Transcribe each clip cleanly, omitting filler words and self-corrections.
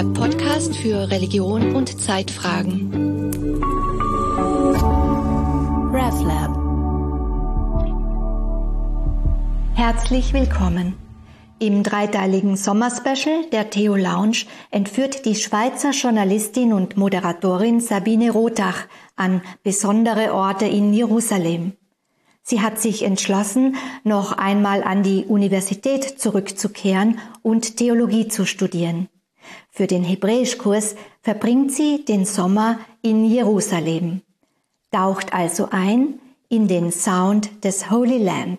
der Podcast für Religion und Zeitfragen. RevLab. Herzlich willkommen. Im dreiteiligen Sommerspecial der Theo Lounge entführt die Schweizer Journalistin und Moderatorin Sabine Rothach an besondere Orte in Jerusalem. Sie hat sich entschlossen, noch einmal an die Universität zurückzukehren und Theologie zu studieren. Für den Hebräischkurs verbringt sie den Sommer in Jerusalem, taucht also ein in den Sound des Holy Land.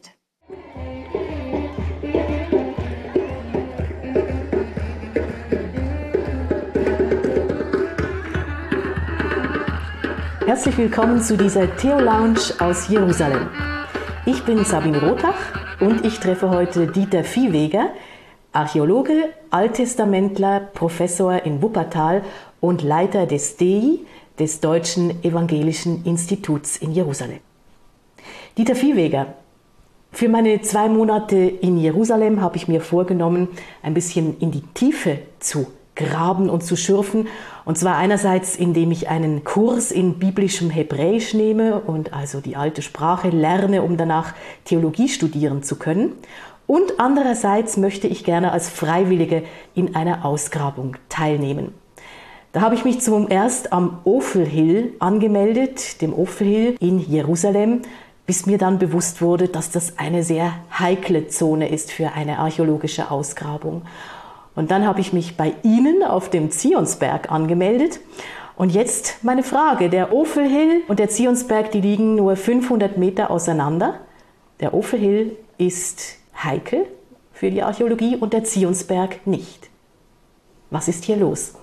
Herzlich willkommen zu dieser Theo Lounge aus Jerusalem. Ich bin Sabine Rothach und ich treffe heute Dieter Viehweger, Archäologe, Alttestamentler, Professor in Wuppertal und Leiter des DEI, des Deutschen Evangelischen Instituts in Jerusalem. Dieter Viehweger, für meine 2 Monate in Jerusalem habe ich mir vorgenommen, ein bisschen in die Tiefe zu graben und zu schürfen. Und zwar einerseits, indem ich einen Kurs in biblischem Hebräisch nehme und also die alte Sprache lerne, um danach Theologie studieren zu können. Und andererseits möchte ich gerne als Freiwillige in einer Ausgrabung teilnehmen. Da habe ich mich zuerst am Ophel Hill angemeldet, dem Ophel Hill in Jerusalem, bis mir dann bewusst wurde, dass das eine sehr heikle Zone ist für eine archäologische Ausgrabung. Und dann habe ich mich bei Ihnen auf dem Zionsberg angemeldet. Und jetzt meine Frage, der Ophel Hill und der Zionsberg, die liegen nur 500 Meter auseinander. Der Ophel Hill ist heikel für die Archäologie und der Zionsberg nicht. Was ist hier los?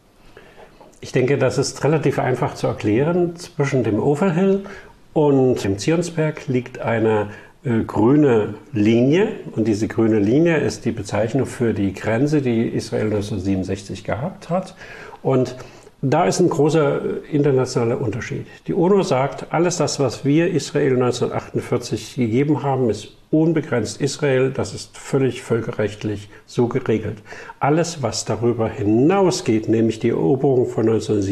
Ich denke, das ist relativ einfach zu erklären. Zwischen dem Ophel Hill und dem Zionsberg liegt eine grüne Linie, und diese grüne Linie ist die Bezeichnung für die Grenze, die Israel 1967 gehabt hat. Und da ist ein großer internationaler Unterschied. Die UNO sagt, alles das, was wir Israel 1948 gegeben haben, ist unbegrenzt Israel. Das ist völlig völkerrechtlich so geregelt. Alles, was darüber hinausgeht, nämlich die Eroberung von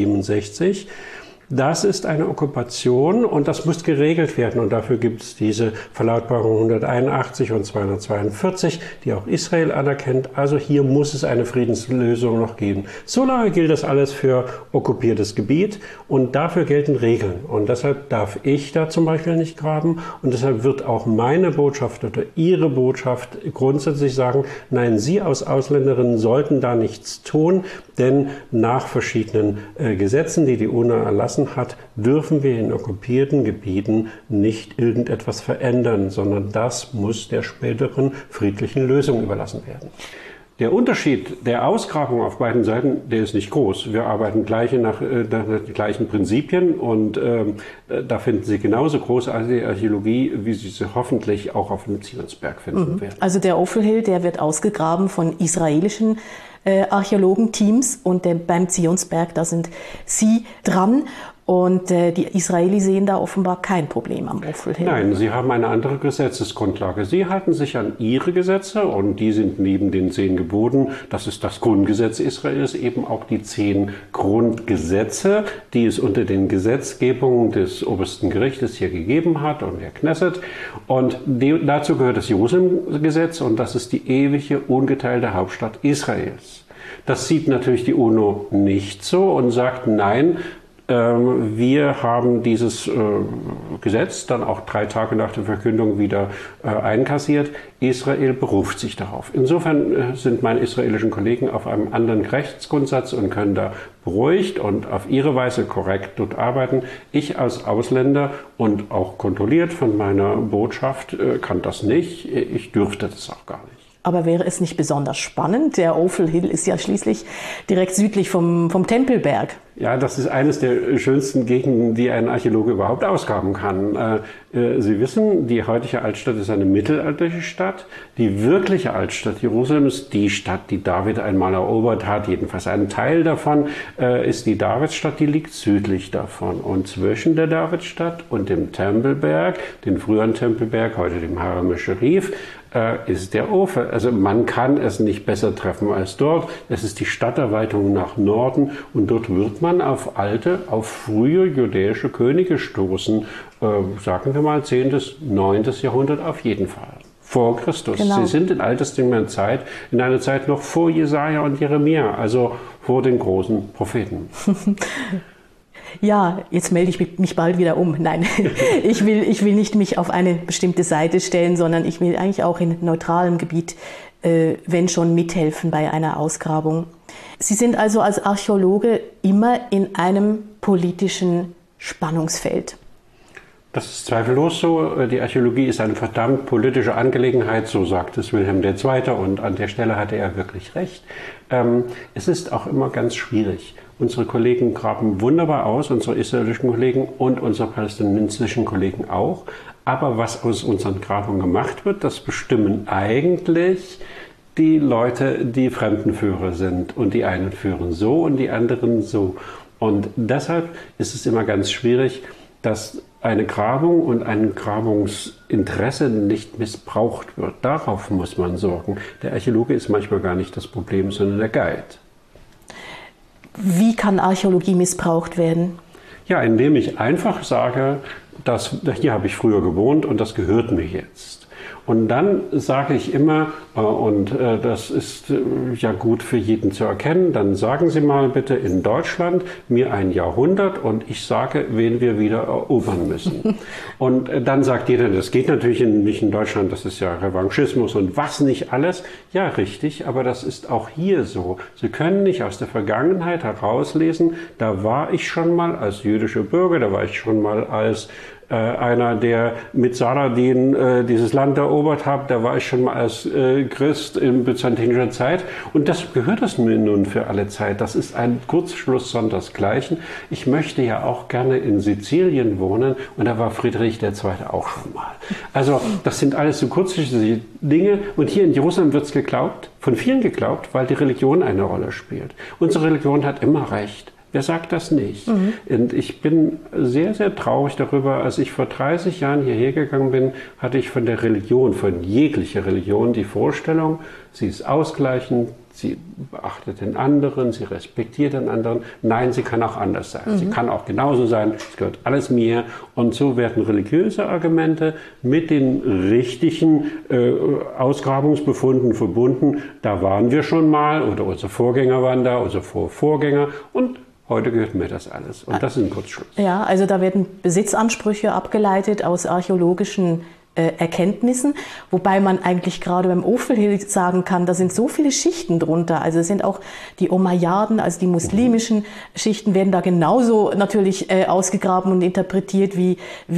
1967, das ist eine Okkupation und das muss geregelt werden. Und dafür gibt es diese Verlautbarung 181 und 242, die auch Israel anerkennt. Also hier muss es eine Friedenslösung noch geben. Solange gilt das alles für okkupiertes Gebiet und dafür gelten Regeln. Und deshalb darf ich da zum Beispiel nicht graben. Und deshalb wird auch meine Botschaft oder Ihre Botschaft grundsätzlich sagen, nein, Sie als Ausländerinnen sollten da nichts tun, denn nach verschiedenen Gesetzen, die die UNO erlassen hat, dürfen wir in okkupierten Gebieten nicht irgendetwas verändern, sondern das muss der späteren friedlichen Lösung überlassen werden. Der Unterschied der Ausgrabung auf beiden Seiten, der ist nicht groß. Wir arbeiten nach den gleichen Prinzipien und da finden Sie genauso großartige Archäologie, wie Sie sie hoffentlich auch auf dem Zionsberg finden werden. Also der Ophel Hill, der wird ausgegraben von israelischen Archäologenteams und beim Zionsberg, da sind Sie dran. Und die Israelis sehen da offenbar kein Problem am Ophel Hill. Nein, sie haben eine andere Gesetzesgrundlage. Sie halten sich an ihre Gesetze und die sind neben den 10 Geboten, das ist das Grundgesetz Israels, eben auch die 10 Grundgesetze, die es unter den Gesetzgebungen des obersten Gerichtes hier gegeben hat und der Knesset. Und dazu gehört das Jerusalem-Gesetz und das ist die ewige, ungeteilte Hauptstadt Israels. Das sieht natürlich die UNO nicht so und sagt, nein, wir haben dieses Gesetz dann auch 3 Tage nach der Verkündung wieder einkassiert. Israel beruft sich darauf. Insofern sind meine israelischen Kollegen auf einem anderen Rechtsgrundsatz und können da beruhigt und auf ihre Weise korrekt dort arbeiten. Ich als Ausländer und auch kontrolliert von meiner Botschaft kann das nicht. Ich dürfte das auch gar nicht. Aber wäre es nicht besonders spannend? Der Ophel Hill ist ja schließlich direkt südlich vom Tempelberg. Ja, das ist eines der schönsten Gegenden, die ein Archäologe überhaupt ausgraben kann. Sie wissen, die heutige Altstadt ist eine mittelalterliche Stadt. Die wirkliche Altstadt Jerusalem ist die Stadt, die David einmal erobert hat. Jedenfalls ein Teil davon ist die Davidstadt, die liegt südlich davon. Und zwischen der Davidstadt und dem Tempelberg, den früheren Tempelberg, heute dem Haram al-Sharif, ist der Ophel. Also man kann es nicht besser treffen als dort. Es ist die Stadterweiterung nach Norden und dort wird man auf frühe judäische Könige stoßen. Sagen wir mal 10. bis 9. Jahrhundert auf jeden Fall. Vor Christus. Genau. Sie sind in alttestamentlicher Zeit, in einer Zeit noch vor Jesaja und Jeremia, also vor den großen Propheten. Ja, jetzt melde ich mich bald wieder um. Nein, ich will nicht mich auf eine bestimmte Seite stellen, sondern ich will eigentlich auch in neutralem Gebiet, wenn schon, mithelfen bei einer Ausgrabung. Sie sind also als Archäologe immer in einem politischen Spannungsfeld. Das ist zweifellos so. Die Archäologie ist eine verdammt politische Angelegenheit, so sagt es Wilhelm II. Und an der Stelle hatte er wirklich recht. Es ist auch immer ganz schwierig. Unsere Kollegen graben wunderbar aus, unsere israelischen Kollegen und unsere palästinensischen Kollegen auch. Aber was aus unseren Grabungen gemacht wird, das bestimmen eigentlich die Leute, die Fremdenführer sind. Und die einen führen so und die anderen so. Und deshalb ist es immer ganz schwierig, dass eine Grabung und ein Grabungsinteresse nicht missbraucht wird. Darauf muss man sorgen. Der Archäologe ist manchmal gar nicht das Problem, sondern der Guide. Wie kann Archäologie missbraucht werden? Ja, indem ich einfach sage, hier habe ich früher gewohnt und das gehört mir jetzt. Und dann sage ich immer, und das ist ja gut für jeden zu erkennen, dann sagen Sie mal bitte in Deutschland mir ein Jahrhundert und ich sage, wen wir wieder erobern müssen. Und dann sagt jeder, das geht natürlich nicht in Deutschland, das ist ja Revanchismus und was nicht alles. Ja, richtig, aber das ist auch hier so. Sie können nicht aus der Vergangenheit herauslesen, da war ich schon mal als jüdischer Bürger, da war ich schon mal als einer, der mit Saladin dieses Land erobert hat, da war ich schon mal als Christ in byzantinischer Zeit und das gehört es mir nun für alle Zeit. Das ist ein Kurzschluss sondersgleichen. Ich möchte ja auch gerne in Sizilien wohnen und da war Friedrich II. Auch schon mal. Also das sind alles so kurzsichtige Dinge und hier in Jerusalem wird es geglaubt, von vielen geglaubt, weil die Religion eine Rolle spielt. Unsere Religion hat immer recht. Wer sagt das nicht? Und ich bin sehr, sehr traurig darüber. Als ich vor 30 Jahren hierher gegangen bin, hatte ich von der Religion, von jeglicher Religion, die Vorstellung, sie ist ausgleichend, sie beachtet den anderen, sie respektiert den anderen. Nein, sie kann auch anders sein. Sie kann auch genauso sein, es gehört alles mir. Und so werden religiöse Argumente mit den richtigen Ausgrabungsbefunden verbunden. Da waren wir schon mal, oder unsere Vorgänger waren da, unsere Vorvorgänger und heute gehört mir das alles. Und das ist ein Kurzschluss. Ja, also da werden Besitzansprüche abgeleitet aus archäologischen Erkenntnissen, wobei man eigentlich gerade beim Ophel sagen kann, da sind so viele Schichten drunter. Also es sind auch die Omayyaden, also die muslimischen Schichten werden da genauso natürlich ausgegraben und interpretiert wie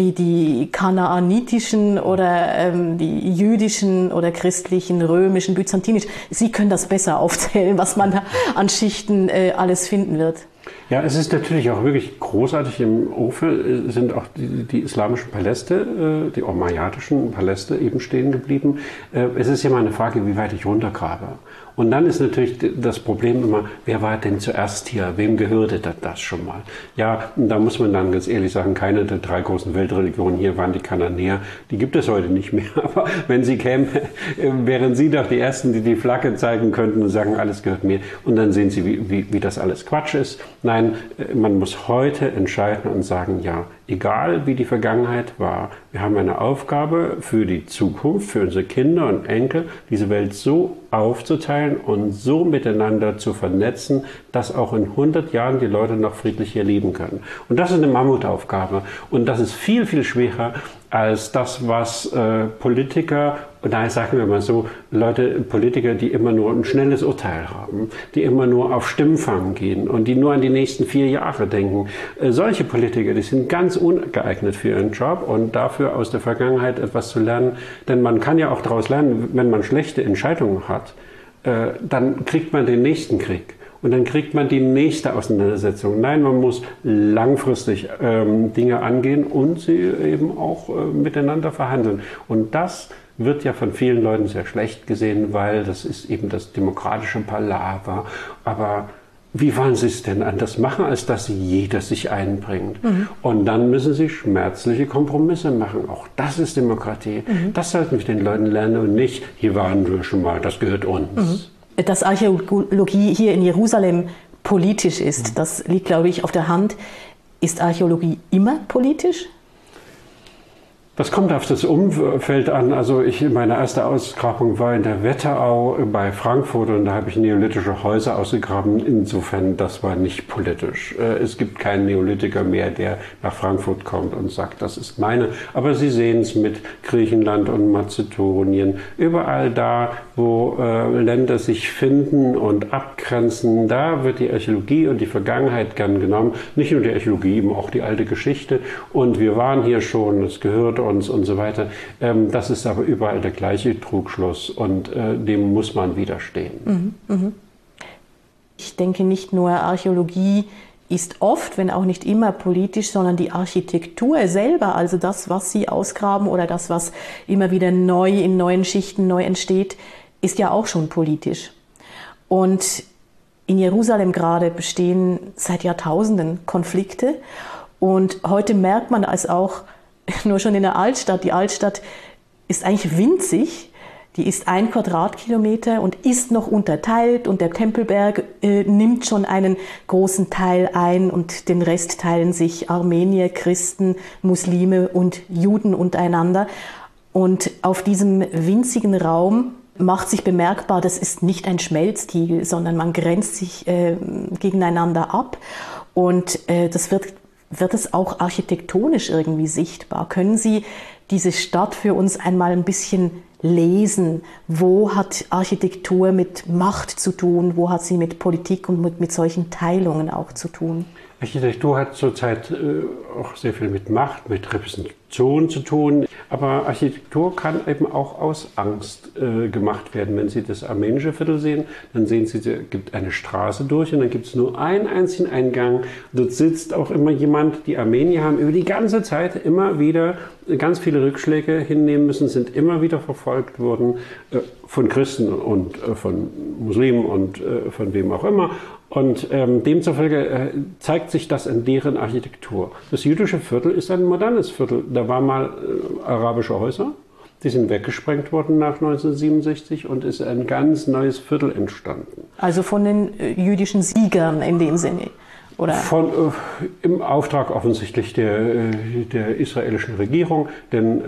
die kanaanitischen oder die jüdischen oder christlichen, römischen, byzantinischen. Sie können das besser aufzählen, was man da an Schichten alles finden wird. Ja, es ist natürlich auch wirklich großartig. Im Ophel sind auch die islamischen Paläste, die omayyadischen Paläste eben stehen geblieben. Es ist ja mal eine Frage, wie weit ich runtergrabe. Und dann ist natürlich das Problem immer, wer war denn zuerst hier? Wem gehörte das schon mal? Ja, da muss man dann ganz ehrlich sagen, keine der 3 großen Weltreligionen hier waren die Kananäer. Die gibt es heute nicht mehr. Aber wenn sie kämen, wären sie doch die Ersten, die die Flagge zeigen könnten und sagen, alles gehört mir. Und dann sehen sie, wie das alles Quatsch ist. Nein, man muss heute entscheiden und sagen, ja, egal wie die Vergangenheit war, wir haben eine Aufgabe für die Zukunft, für unsere Kinder und Enkel, diese Welt so aufzuteilen und so miteinander zu vernetzen, dass auch in 100 Jahren die Leute noch friedlich hier leben können. Und das ist eine Mammutaufgabe. Und das ist viel, viel schwerer als das, was Politiker, nein, sagen wir mal so, Politiker, die immer nur ein schnelles Urteil haben, die immer nur auf Stimmfang gehen und die nur an die nächsten 4 Jahre denken. Solche Politiker, die sind ganz ungeeignet für ihren Job und dafür aus der Vergangenheit etwas zu lernen. Denn man kann ja auch daraus lernen, wenn man schlechte Entscheidungen hat, dann kriegt man den nächsten Krieg. und dann kriegt man die nächste Auseinandersetzung. Nein, man muss langfristig Dinge angehen und sie eben auch miteinander verhandeln. Und das wird ja von vielen Leuten sehr schlecht gesehen, weil das ist eben das demokratische Palaver. Aber wie wollen Sie es denn anders machen, als dass jeder sich einbringt? Und dann müssen Sie schmerzliche Kompromisse machen. Auch das ist Demokratie. Das sollten wir den Leuten lernen und nicht, hier waren wir schon mal, das gehört uns. Dass Archäologie hier in Jerusalem politisch ist, das liegt, glaube ich, auf der Hand. Ist Archäologie immer politisch? Das kommt auf das Umfeld an. Also meine erste Ausgrabung war in der Wetterau bei Frankfurt und da habe ich neolithische Häuser ausgegraben. Insofern, das war nicht politisch. Es gibt keinen Neolithiker mehr, der nach Frankfurt kommt und sagt, das ist meine. Aber Sie sehen es mit Griechenland und Mazedonien. Überall da, wo Länder sich finden und abgrenzen, da wird die Archäologie und die Vergangenheit gern genommen. Nicht nur die Archäologie, eben auch die alte Geschichte. Und wir waren hier schon, es gehört uns und so weiter. Das ist aber überall der gleiche Trugschluss und dem muss man widerstehen. Ich denke, nicht nur Archäologie ist oft, wenn auch nicht immer politisch, sondern die Architektur selber, also das, was Sie ausgraben oder das, was immer wieder neu in neuen Schichten neu entsteht, ist ja auch schon politisch. Und in Jerusalem gerade bestehen seit Jahrtausenden Konflikte und heute merkt man es auch nur schon in der Altstadt. Die Altstadt ist eigentlich winzig. Die ist 1 Quadratkilometer und ist noch unterteilt und der Tempelberg nimmt schon einen großen Teil ein und den Rest teilen sich Armenier, Christen, Muslime und Juden untereinander. Und auf diesem winzigen Raum macht sich bemerkbar, das ist nicht ein Schmelztiegel, sondern man grenzt sich gegeneinander ab und das wird es auch architektonisch irgendwie sichtbar. Können Sie diese Stadt für uns einmal ein bisschen lesen? Wo hat Architektur mit Macht zu tun? Wo hat sie mit Politik und mit solchen Teilungen auch zu tun? Architektur hat zurzeit auch sehr viel mit Macht, mit Repräsentation zu tun. Aber Architektur kann eben auch aus Angst gemacht werden. Wenn Sie das armenische Viertel sehen, dann sehen Sie, es gibt eine Straße durch und dann gibt es nur einen einzigen Eingang. Dort sitzt auch immer jemand. Die Armenier haben über die ganze Zeit immer wieder ganz viele Rückschläge hinnehmen müssen, sind immer wieder verfolgt worden von Christen und von Muslimen und von wem auch immer. Und demzufolge zeigt sich das in deren Architektur. Das jüdische Viertel ist ein modernes Viertel. Da waren mal arabische Häuser, die sind weggesprengt worden nach 1967 und ist ein ganz neues Viertel entstanden. Also von den jüdischen Siegern in dem Sinne? Oder? Im Auftrag offensichtlich der israelischen Regierung, denn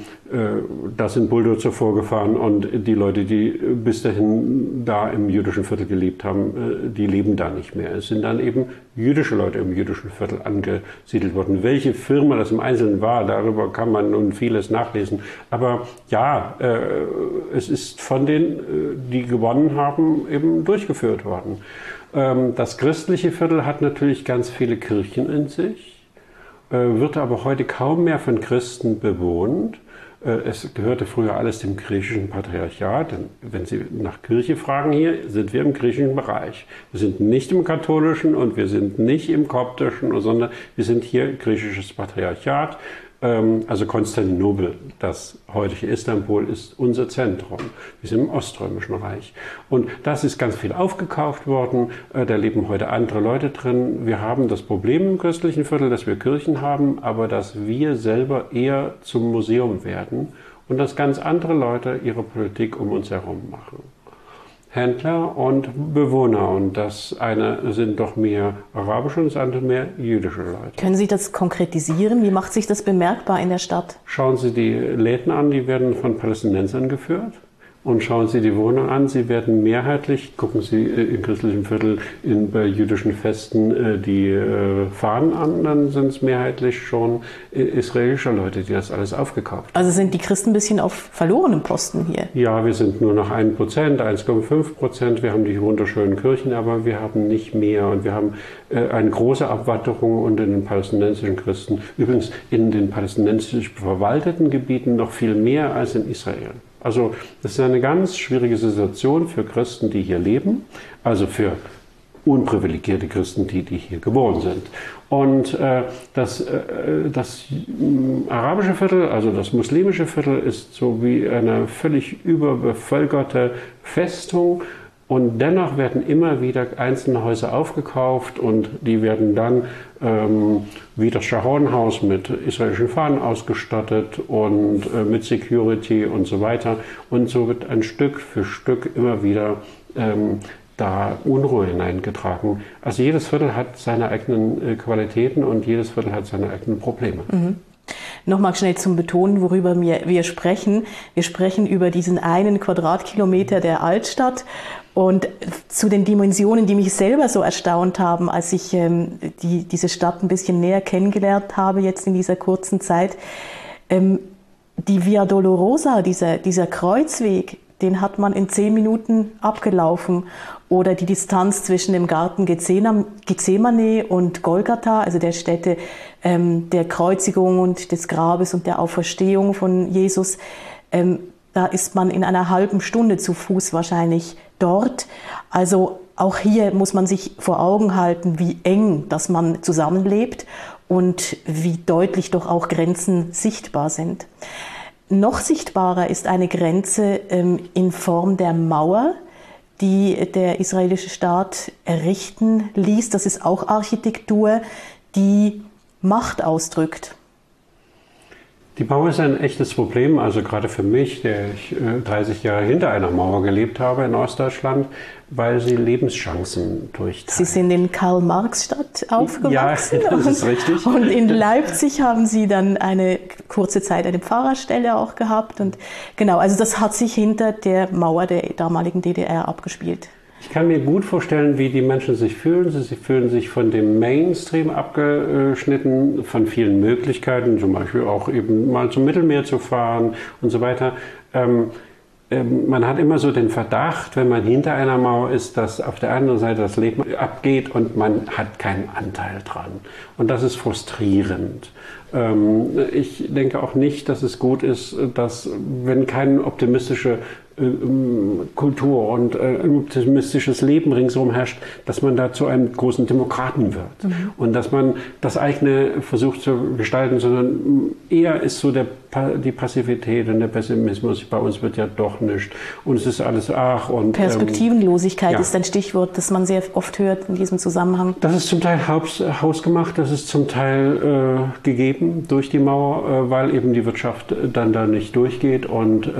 da sind Bulldozer vorgefahren und die Leute, die bis dahin da im jüdischen Viertel gelebt haben, die leben da nicht mehr. Es sind dann eben jüdische Leute im jüdischen Viertel angesiedelt worden. Welche Firma das im Einzelnen war, darüber kann man nun vieles nachlesen. Aber ja, es ist von denen, die gewonnen haben, eben durchgeführt worden. Das christliche Viertel hat natürlich ganz viele Kirchen in sich, wird aber heute kaum mehr von Christen bewohnt. Es gehörte früher alles dem griechischen Patriarchat. Denn wenn Sie nach Kirche fragen hier, sind wir im griechischen Bereich. Wir sind nicht im katholischen und wir sind nicht im koptischen, sondern wir sind hier griechisches Patriarchat. Also Konstantinopel, das heutige Istanbul, ist unser Zentrum. Wir sind im Oströmischen Reich. Und das ist ganz viel aufgekauft worden. Da leben heute andere Leute drin. Wir haben das Problem im christlichen Viertel, dass wir Kirchen haben, aber dass wir selber eher zum Museum werden und dass ganz andere Leute ihre Politik um uns herum machen. Händler und Bewohner. Und das eine sind doch mehr arabische und das andere mehr jüdische Leute. Können Sie das konkretisieren? Wie macht sich das bemerkbar in der Stadt? Schauen Sie die Läden an, die werden von Palästinensern geführt. Und schauen Sie die Wohnungen an, sie werden mehrheitlich, gucken Sie im christlichen Viertel bei jüdischen Festen die Fahnen an, dann sind es mehrheitlich schon israelische Leute, die das alles aufgekauft haben. Also sind die Christen ein bisschen auf verlorenem Posten hier? Ja, wir sind nur noch 1%, 1,5%. Wir haben die wunderschönen Kirchen, aber wir haben nicht mehr. Und wir haben eine große Abwanderung unter den palästinensischen Christen. Übrigens in den palästinensisch verwalteten Gebieten noch viel mehr als in Israel. Also das ist eine ganz schwierige Situation für Christen, die hier leben, also für unprivilegierte Christen, die hier geboren sind. Und das arabische Viertel, also das muslimische Viertel, ist so wie eine völlig überbevölkerte Festung. Und dennoch werden immer wieder einzelne Häuser aufgekauft und die werden dann wie das Sharon-Haus mit israelischen Fahnen ausgestattet und mit Security und so weiter. Und so wird ein Stück für Stück immer wieder da Unruhe hineingetragen. Also jedes Viertel hat seine eigenen Qualitäten und jedes Viertel hat seine eigenen Probleme. Mhm. Nochmal schnell zum Betonen, worüber wir sprechen. Wir sprechen über diesen 1 Quadratkilometer der Altstadt. Und zu den Dimensionen, die mich selber so erstaunt haben, als ich diese Stadt ein bisschen näher kennengelernt habe, jetzt in dieser kurzen Zeit. Die Via Dolorosa, dieser Kreuzweg, den hat man in 10 Minuten abgelaufen. Oder die Distanz zwischen dem Garten Gethsemane und Golgatha, also der Stätte der Kreuzigung und des Grabes und der Auferstehung von Jesus. Da ist man in einer halben Stunde zu Fuß wahrscheinlich dort. Also auch hier muss man sich vor Augen halten, wie eng, dass man zusammenlebt und wie deutlich doch auch Grenzen sichtbar sind. Noch sichtbarer ist eine Grenze in Form der Mauer, die der israelische Staat errichten ließ. Das ist auch Architektur, die Macht ausdrückt. Die Mauer ist ein echtes Problem, also gerade für mich, der ich 30 Jahre hinter einer Mauer gelebt habe in Ostdeutschland, weil sie Lebenschancen durchteilt. Sie sind in Karl-Marx-Stadt aufgewachsen. Ja, das ist richtig. Und in Leipzig haben Sie dann eine kurze Zeit eine Pfarrerstelle auch gehabt. Und genau, also das hat sich hinter der Mauer der damaligen DDR abgespielt. Ich kann mir gut vorstellen, wie die Menschen sich fühlen. Sie fühlen sich von dem Mainstream abgeschnitten, von vielen Möglichkeiten, zum Beispiel auch eben mal zum Mittelmeer zu fahren und so weiter. Man hat immer so den Verdacht, wenn man hinter einer Mauer ist, dass auf der anderen Seite das Leben abgeht und man hat keinen Anteil dran. Und das ist frustrierend. Ich denke auch nicht, dass es gut ist, dass, wenn keine optimistische Kultur und ein optimistisches Leben ringsherum herrscht, dass man da zu einem großen Demokraten wird. Mhm. Und dass man das eigene versucht zu gestalten, sondern eher ist so die Passivität und der Pessimismus. Bei uns wird ja doch nichts. Und es ist alles und Perspektivenlosigkeit ist ein Stichwort, das man sehr oft hört in diesem Zusammenhang. Das ist zum Teil hausgemacht, das ist zum Teil gegeben durch die Mauer, weil eben die Wirtschaft dann da nicht durchgeht und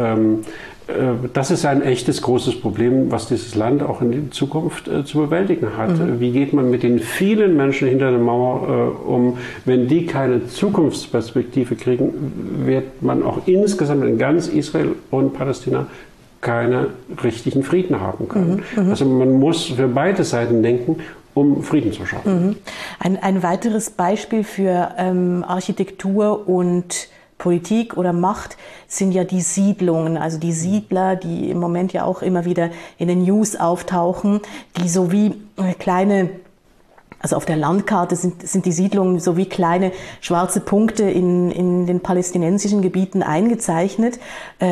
das ist ein echtes großes Problem, was dieses Land auch in die Zukunft zu bewältigen hat. Mhm. Wie geht man mit den vielen Menschen hinter der Mauer um? Wenn die keine Zukunftsperspektive kriegen, wird man auch insgesamt in ganz Israel und Palästina keinen richtigen Frieden haben können. Mhm. Also man muss für beide Seiten denken, um Frieden zu schaffen. Mhm. Ein weiteres Beispiel für Architektur und Politik oder Macht sind ja die Siedlungen, also die Siedler, die im Moment ja auch immer wieder in den News auftauchen, die so wie kleine, also auf der Landkarte sind die Siedlungen so wie kleine schwarze Punkte in den palästinensischen Gebieten eingezeichnet,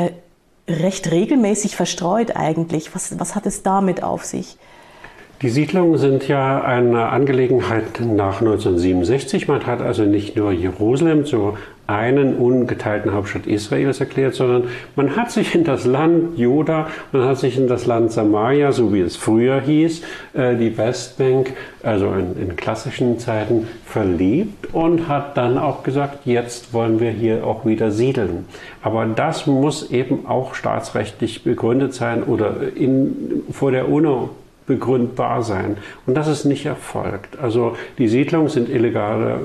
recht regelmäßig verstreut eigentlich. Was hat es damit auf sich? Die Siedlungen sind ja eine Angelegenheit nach 1967. Man hat also nicht nur Jerusalem zu einen ungeteilten Hauptstadt Israels erklärt, sondern man hat sich in das Land Juda, man hat sich in das Land Samaria, so wie es früher hieß, die Westbank, also in klassischen Zeiten, verliebt und hat dann auch gesagt, jetzt wollen wir hier auch wieder siedeln. Aber das muss eben auch staatsrechtlich begründet sein oder vor der UNO begründbar sein. Und das ist nicht erfolgt. Also die Siedlungen sind illegale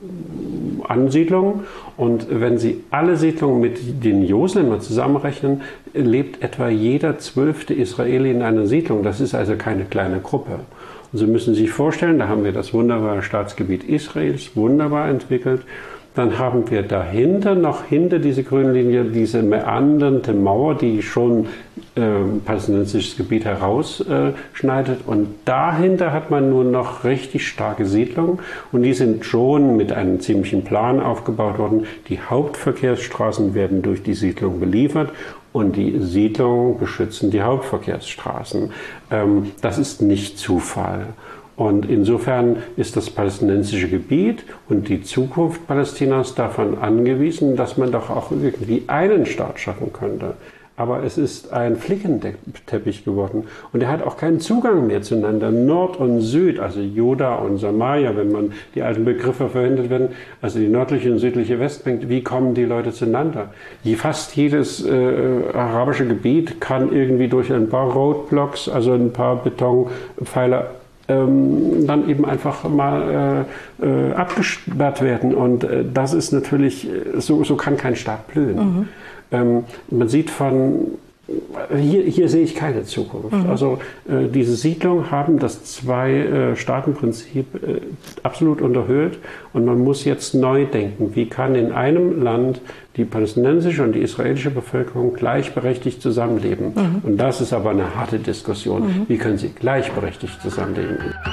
Ansiedlungen und wenn Sie alle Siedlungen mit den Jerusalemer zusammenrechnen, lebt etwa jeder 12. Israeli in einer Siedlung. Das ist also keine kleine Gruppe. Und Sie müssen sich vorstellen, da haben wir das wunderbare Staatsgebiet Israels wunderbar entwickelt. Dann haben wir dahinter, noch hinter diese grüne Linie, diese meandernde Mauer, die schon palästinensisches Gebiet herausschneidet. Und dahinter hat man nur noch richtig starke Siedlungen. Und die sind schon mit einem ziemlichen Plan aufgebaut worden. Die Hauptverkehrsstraßen werden durch die Siedlung beliefert. Und die Siedlungen beschützen die Hauptverkehrsstraßen. Das ist nicht Zufall. Und insofern ist das palästinensische Gebiet und die Zukunft Palästinas davon angewiesen, dass man doch auch irgendwie einen Staat schaffen könnte. Aber es ist ein Flickenteppich geworden und er hat auch keinen Zugang mehr zueinander. Nord und Süd, also Juda und Samaria, wenn man die alten Begriffe verwendet werden, also die nördliche und südliche Westbank, wie kommen die Leute zueinander? Fast jedes arabische Gebiet kann irgendwie durch ein paar Roadblocks, also ein paar Betonpfeiler, dann eben einfach mal abgesperrt werden. Und das ist natürlich, so kann kein Staat blühen. Man sieht hier sehe ich keine Zukunft. Also diese Siedlungen haben das Zwei-Staaten-Prinzip absolut unterhöhlt und man muss jetzt neu denken. Wie kann in einem Land die palästinensische und die israelische Bevölkerung gleichberechtigt zusammenleben? Und das ist aber eine harte Diskussion. Wie können sie gleichberechtigt zusammenleben?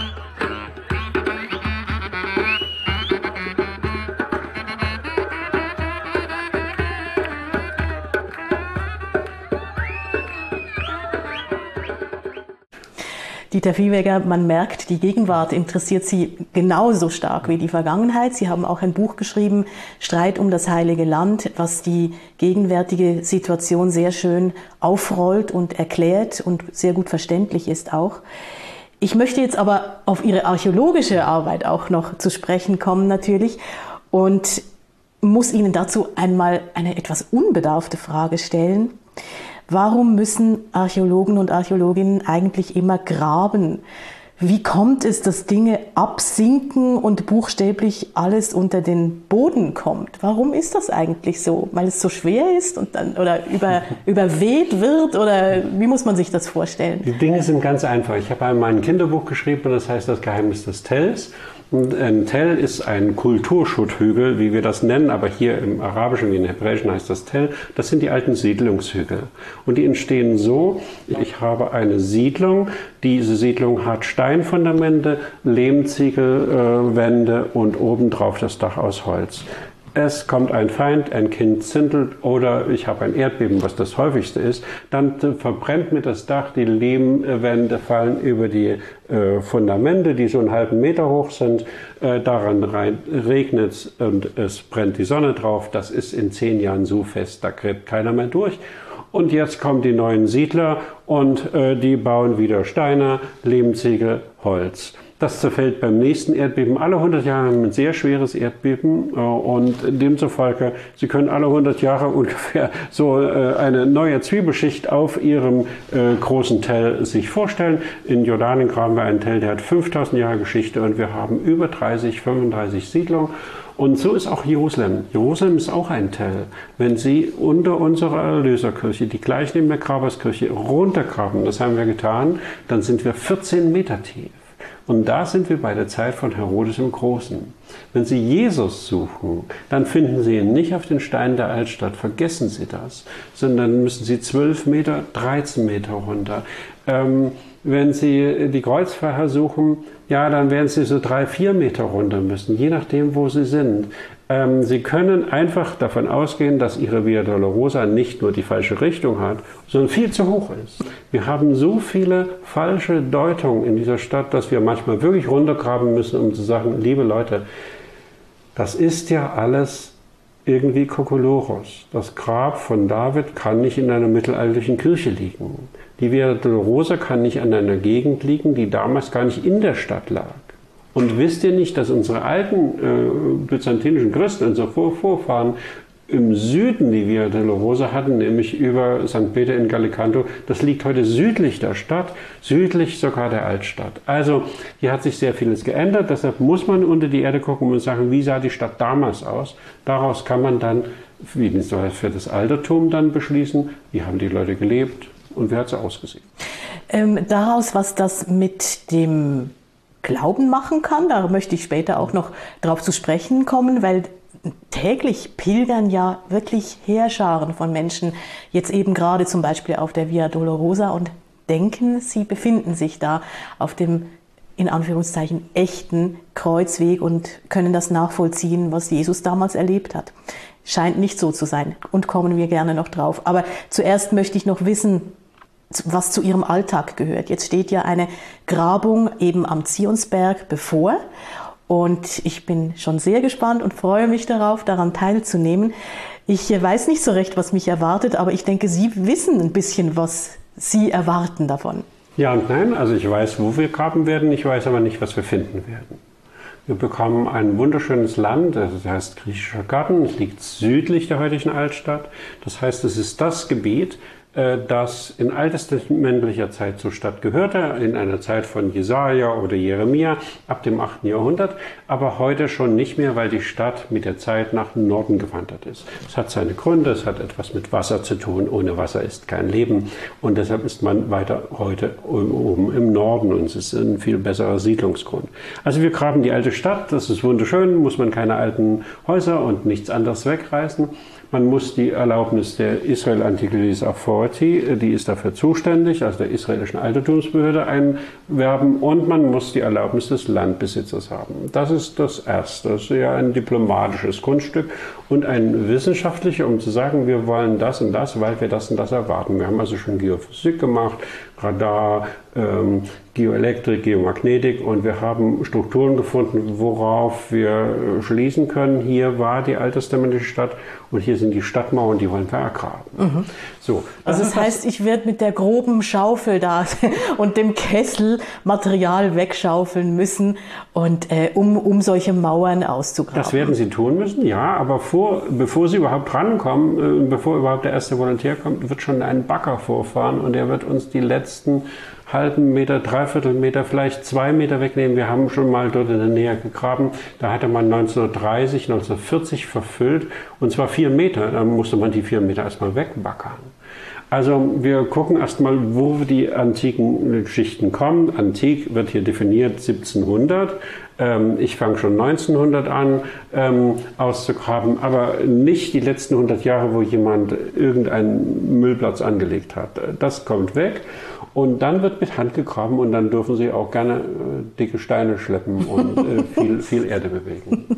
Dieter Viehweger, man merkt, die Gegenwart interessiert Sie genauso stark wie die Vergangenheit. Sie haben auch ein Buch geschrieben, Streit um das Heilige Land, was die gegenwärtige Situation sehr schön aufrollt und erklärt und sehr gut verständlich ist auch. Ich möchte jetzt aber auf Ihre archäologische Arbeit auch noch zu sprechen kommen natürlich und muss Ihnen dazu einmal eine etwas unbedarfte Frage stellen. Warum müssen Archäologen und Archäologinnen eigentlich immer graben? Wie kommt es, dass Dinge absinken und buchstäblich alles unter den Boden kommt? Warum ist das eigentlich so? Weil es so schwer ist und dann oder überweht wird? Oder wie muss man sich das vorstellen? Die Dinge sind ganz einfach. Ich habe einmal ein Kinderbuch geschrieben, das heißt Das Geheimnis des Tells. Und ein Tell ist ein Kulturschutthügel, wie wir das nennen, aber hier im Arabischen wie im Hebräischen heißt das Tell. Das sind die alten Siedlungshügel. Und die entstehen so, ich habe eine Siedlung, diese Siedlung hat Steinfundamente, Lehmziegelwände und obendrauf das Dach aus Holz. Es kommt ein Feind, ein Kind zündelt oder ich habe ein Erdbeben, was das häufigste ist, dann verbrennt mir das Dach, die Lehmwände fallen über die Fundamente, die so einen halben Meter hoch sind, daran regnet es und es brennt die Sonne drauf. Das ist in 10 Jahren so fest, da gräbt keiner mehr durch. Und jetzt kommen die neuen Siedler und die bauen wieder Steine, Lehmziegel, Holz. Das zerfällt beim nächsten Erdbeben. Alle 100 Jahre ein sehr schweres Erdbeben und demzufolge, Sie können alle 100 Jahre ungefähr so eine neue Zwiebelschicht auf Ihrem großen Tell sich vorstellen. In Jordanien graben wir einen Tell, der hat 5000 Jahre Geschichte und wir haben über 30, 35 Siedlungen. Und so ist auch Jerusalem. Jerusalem ist auch ein Tell. Wenn Sie unter unserer Erlöserkirche, die gleich neben der Graberskirche, runtergraben, das haben wir getan, dann sind wir 14 Meter tief. Und da sind wir bei der Zeit von Herodes dem Großen. Wenn Sie Jesus suchen, dann finden Sie ihn nicht auf den Steinen der Altstadt, vergessen Sie das, sondern müssen Sie 12 Meter, 13 Meter runter. Wenn Sie die Kreuzfacher suchen, ja, dann werden Sie so 3, 4 Meter runter müssen, je nachdem, wo Sie sind. Sie können einfach davon ausgehen, dass Ihre Via Dolorosa nicht nur die falsche Richtung hat, sondern viel zu hoch ist. Wir haben so viele falsche Deutungen in dieser Stadt, dass wir manchmal wirklich runtergraben müssen, um zu sagen, liebe Leute, das ist ja alles irgendwie Kokolores. Das Grab von David kann nicht in einer mittelalterlichen Kirche liegen. Die Via Dolorosa kann nicht an einer Gegend liegen, die damals gar nicht in der Stadt lag. Und wisst ihr nicht, dass unsere alten byzantinischen Christen, unsere Vorfahren, im Süden die Via Dolorosa hatten, nämlich über St. Peter in Gallicanto. Das liegt heute südlich der Stadt, südlich sogar der Altstadt. Also hier hat sich sehr vieles geändert, deshalb muss man unter die Erde gucken und sagen, wie sah die Stadt damals aus. Daraus kann man dann, wie für das Altertum dann beschließen, wie haben die Leute gelebt und wie hat sie ausgesehen. Daraus, was das mit dem Glauben machen kann, da möchte ich später auch noch drauf zu sprechen kommen, weil täglich pilgern ja wirklich Heerscharen von Menschen, jetzt eben gerade zum Beispiel auf der Via Dolorosa und denken, sie befinden sich da auf dem, in Anführungszeichen, echten Kreuzweg und können das nachvollziehen, was Jesus damals erlebt hat. Scheint nicht so zu sein und kommen wir gerne noch drauf. Aber zuerst möchte ich noch wissen, was zu ihrem Alltag gehört. Jetzt steht ja eine Grabung eben am Zionsberg bevor. Und ich bin schon sehr gespannt und freue mich darauf, daran teilzunehmen. Ich weiß nicht so recht, was mich erwartet, aber ich denke, Sie wissen ein bisschen, was Sie erwarten davon. Ja und nein, also ich weiß, wo wir graben werden, ich weiß aber nicht, was wir finden werden. Wir bekommen ein wunderschönes Land, das heißt Griechischer Garten, es liegt südlich der heutigen Altstadt. Das heißt, es ist das Gebiet, das in alttestamentlicher Zeit zur Stadt gehörte, in einer Zeit von Jesaja oder Jeremia ab dem 8. Jahrhundert, aber heute schon nicht mehr, weil die Stadt mit der Zeit nach Norden gewandert ist. Es hat seine Gründe, es hat etwas mit Wasser zu tun, ohne Wasser ist kein Leben und deshalb ist man weiter heute oben im Norden und es ist ein viel besserer Siedlungsgrund. Also wir graben die alte Stadt, das ist wunderschön, muss man keine alten Häuser und nichts anderes wegreißen. Man muss die Erlaubnis der Israel Antiquities Authority, die ist dafür zuständig, also der israelischen Altertumsbehörde, einwerben und man muss die Erlaubnis des Landbesitzers haben. Das ist das Erste. Das ist ja ein diplomatisches Kunststück und ein wissenschaftliches, um zu sagen, wir wollen das und das, weil wir das und das erwarten. Wir haben also schon Geophysik gemacht, Radar, Geoelektrik, Geomagnetik und wir haben Strukturen gefunden, worauf wir schließen können, hier war die alttestamentliche Stadt und hier sind die Stadtmauern, die wollen wir ergraben. Mhm. So, also das heißt, ich werde mit der groben Schaufel da und dem Kessel Material wegschaufeln müssen, und um solche Mauern auszugraben. Das werden Sie tun müssen, ja, aber bevor Sie überhaupt rankommen, bevor überhaupt der erste Volontär kommt, wird schon ein Bagger vorfahren und der wird uns die letzten halben Meter, dreiviertel Meter, vielleicht 2 Meter wegnehmen. Wir haben schon mal dort in der Nähe gegraben. Da hatte man 1930, 1940 verfüllt und zwar 4 Meter. Da musste man die 4 Meter erstmal wegbaggern. Also wir gucken erstmal, wo die antiken Geschichten kommen. Antik wird hier definiert 1700. Ich fange schon 1900 an auszugraben, aber nicht die letzten 100 Jahre, wo jemand irgendeinen Müllplatz angelegt hat. Das kommt weg. Und dann wird mit Hand gegraben und dann dürfen Sie auch gerne dicke Steine schleppen und viel Erde bewegen.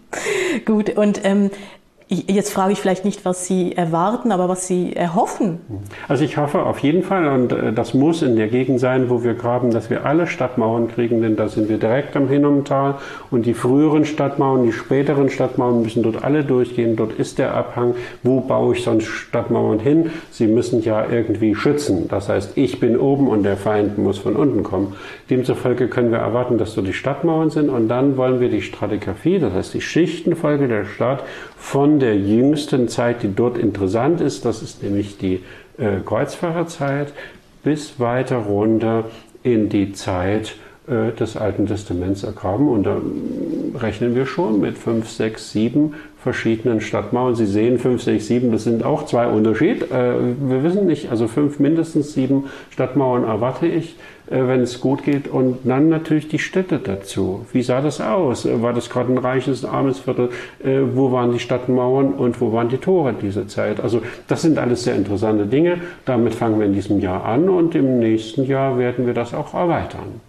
Gut, und jetzt frage ich vielleicht nicht, was Sie erwarten, aber was Sie erhoffen. Also ich hoffe auf jeden Fall, und das muss in der Gegend sein, wo wir graben, dass wir alle Stadtmauern kriegen, denn da sind wir direkt am Hinnomtal und die früheren Stadtmauern, die späteren Stadtmauern müssen dort alle durchgehen. Dort ist der Abhang. Wo baue ich sonst Stadtmauern hin? Sie müssen ja irgendwie schützen. Das heißt, ich bin oben und der Feind muss von unten kommen. Demzufolge können wir erwarten, dass dort die Stadtmauern sind und dann wollen wir die Stratigraphie, das heißt die Schichtenfolge der Stadt, von der jüngsten Zeit, die dort interessant ist, das ist nämlich die Kreuzfahrerzeit, bis weiter runter in die Zeit des Alten Testaments ergraben. Und da rechnen wir schon mit 5, 6, 7 verschiedenen Stadtmauern. Sie sehen 5, 6, 7, das sind auch 2 Unterschiede. Wir wissen nicht, also 5, mindestens 7 Stadtmauern erwarte ich, wenn es gut geht. Und dann natürlich die Städte dazu. Wie sah das aus? War das gerade ein reiches, armes Viertel? Wo waren die Stadtmauern und wo waren die Tore dieser Zeit? Also das sind alles sehr interessante Dinge. Damit fangen wir in diesem Jahr an und im nächsten Jahr werden wir das auch erweitern.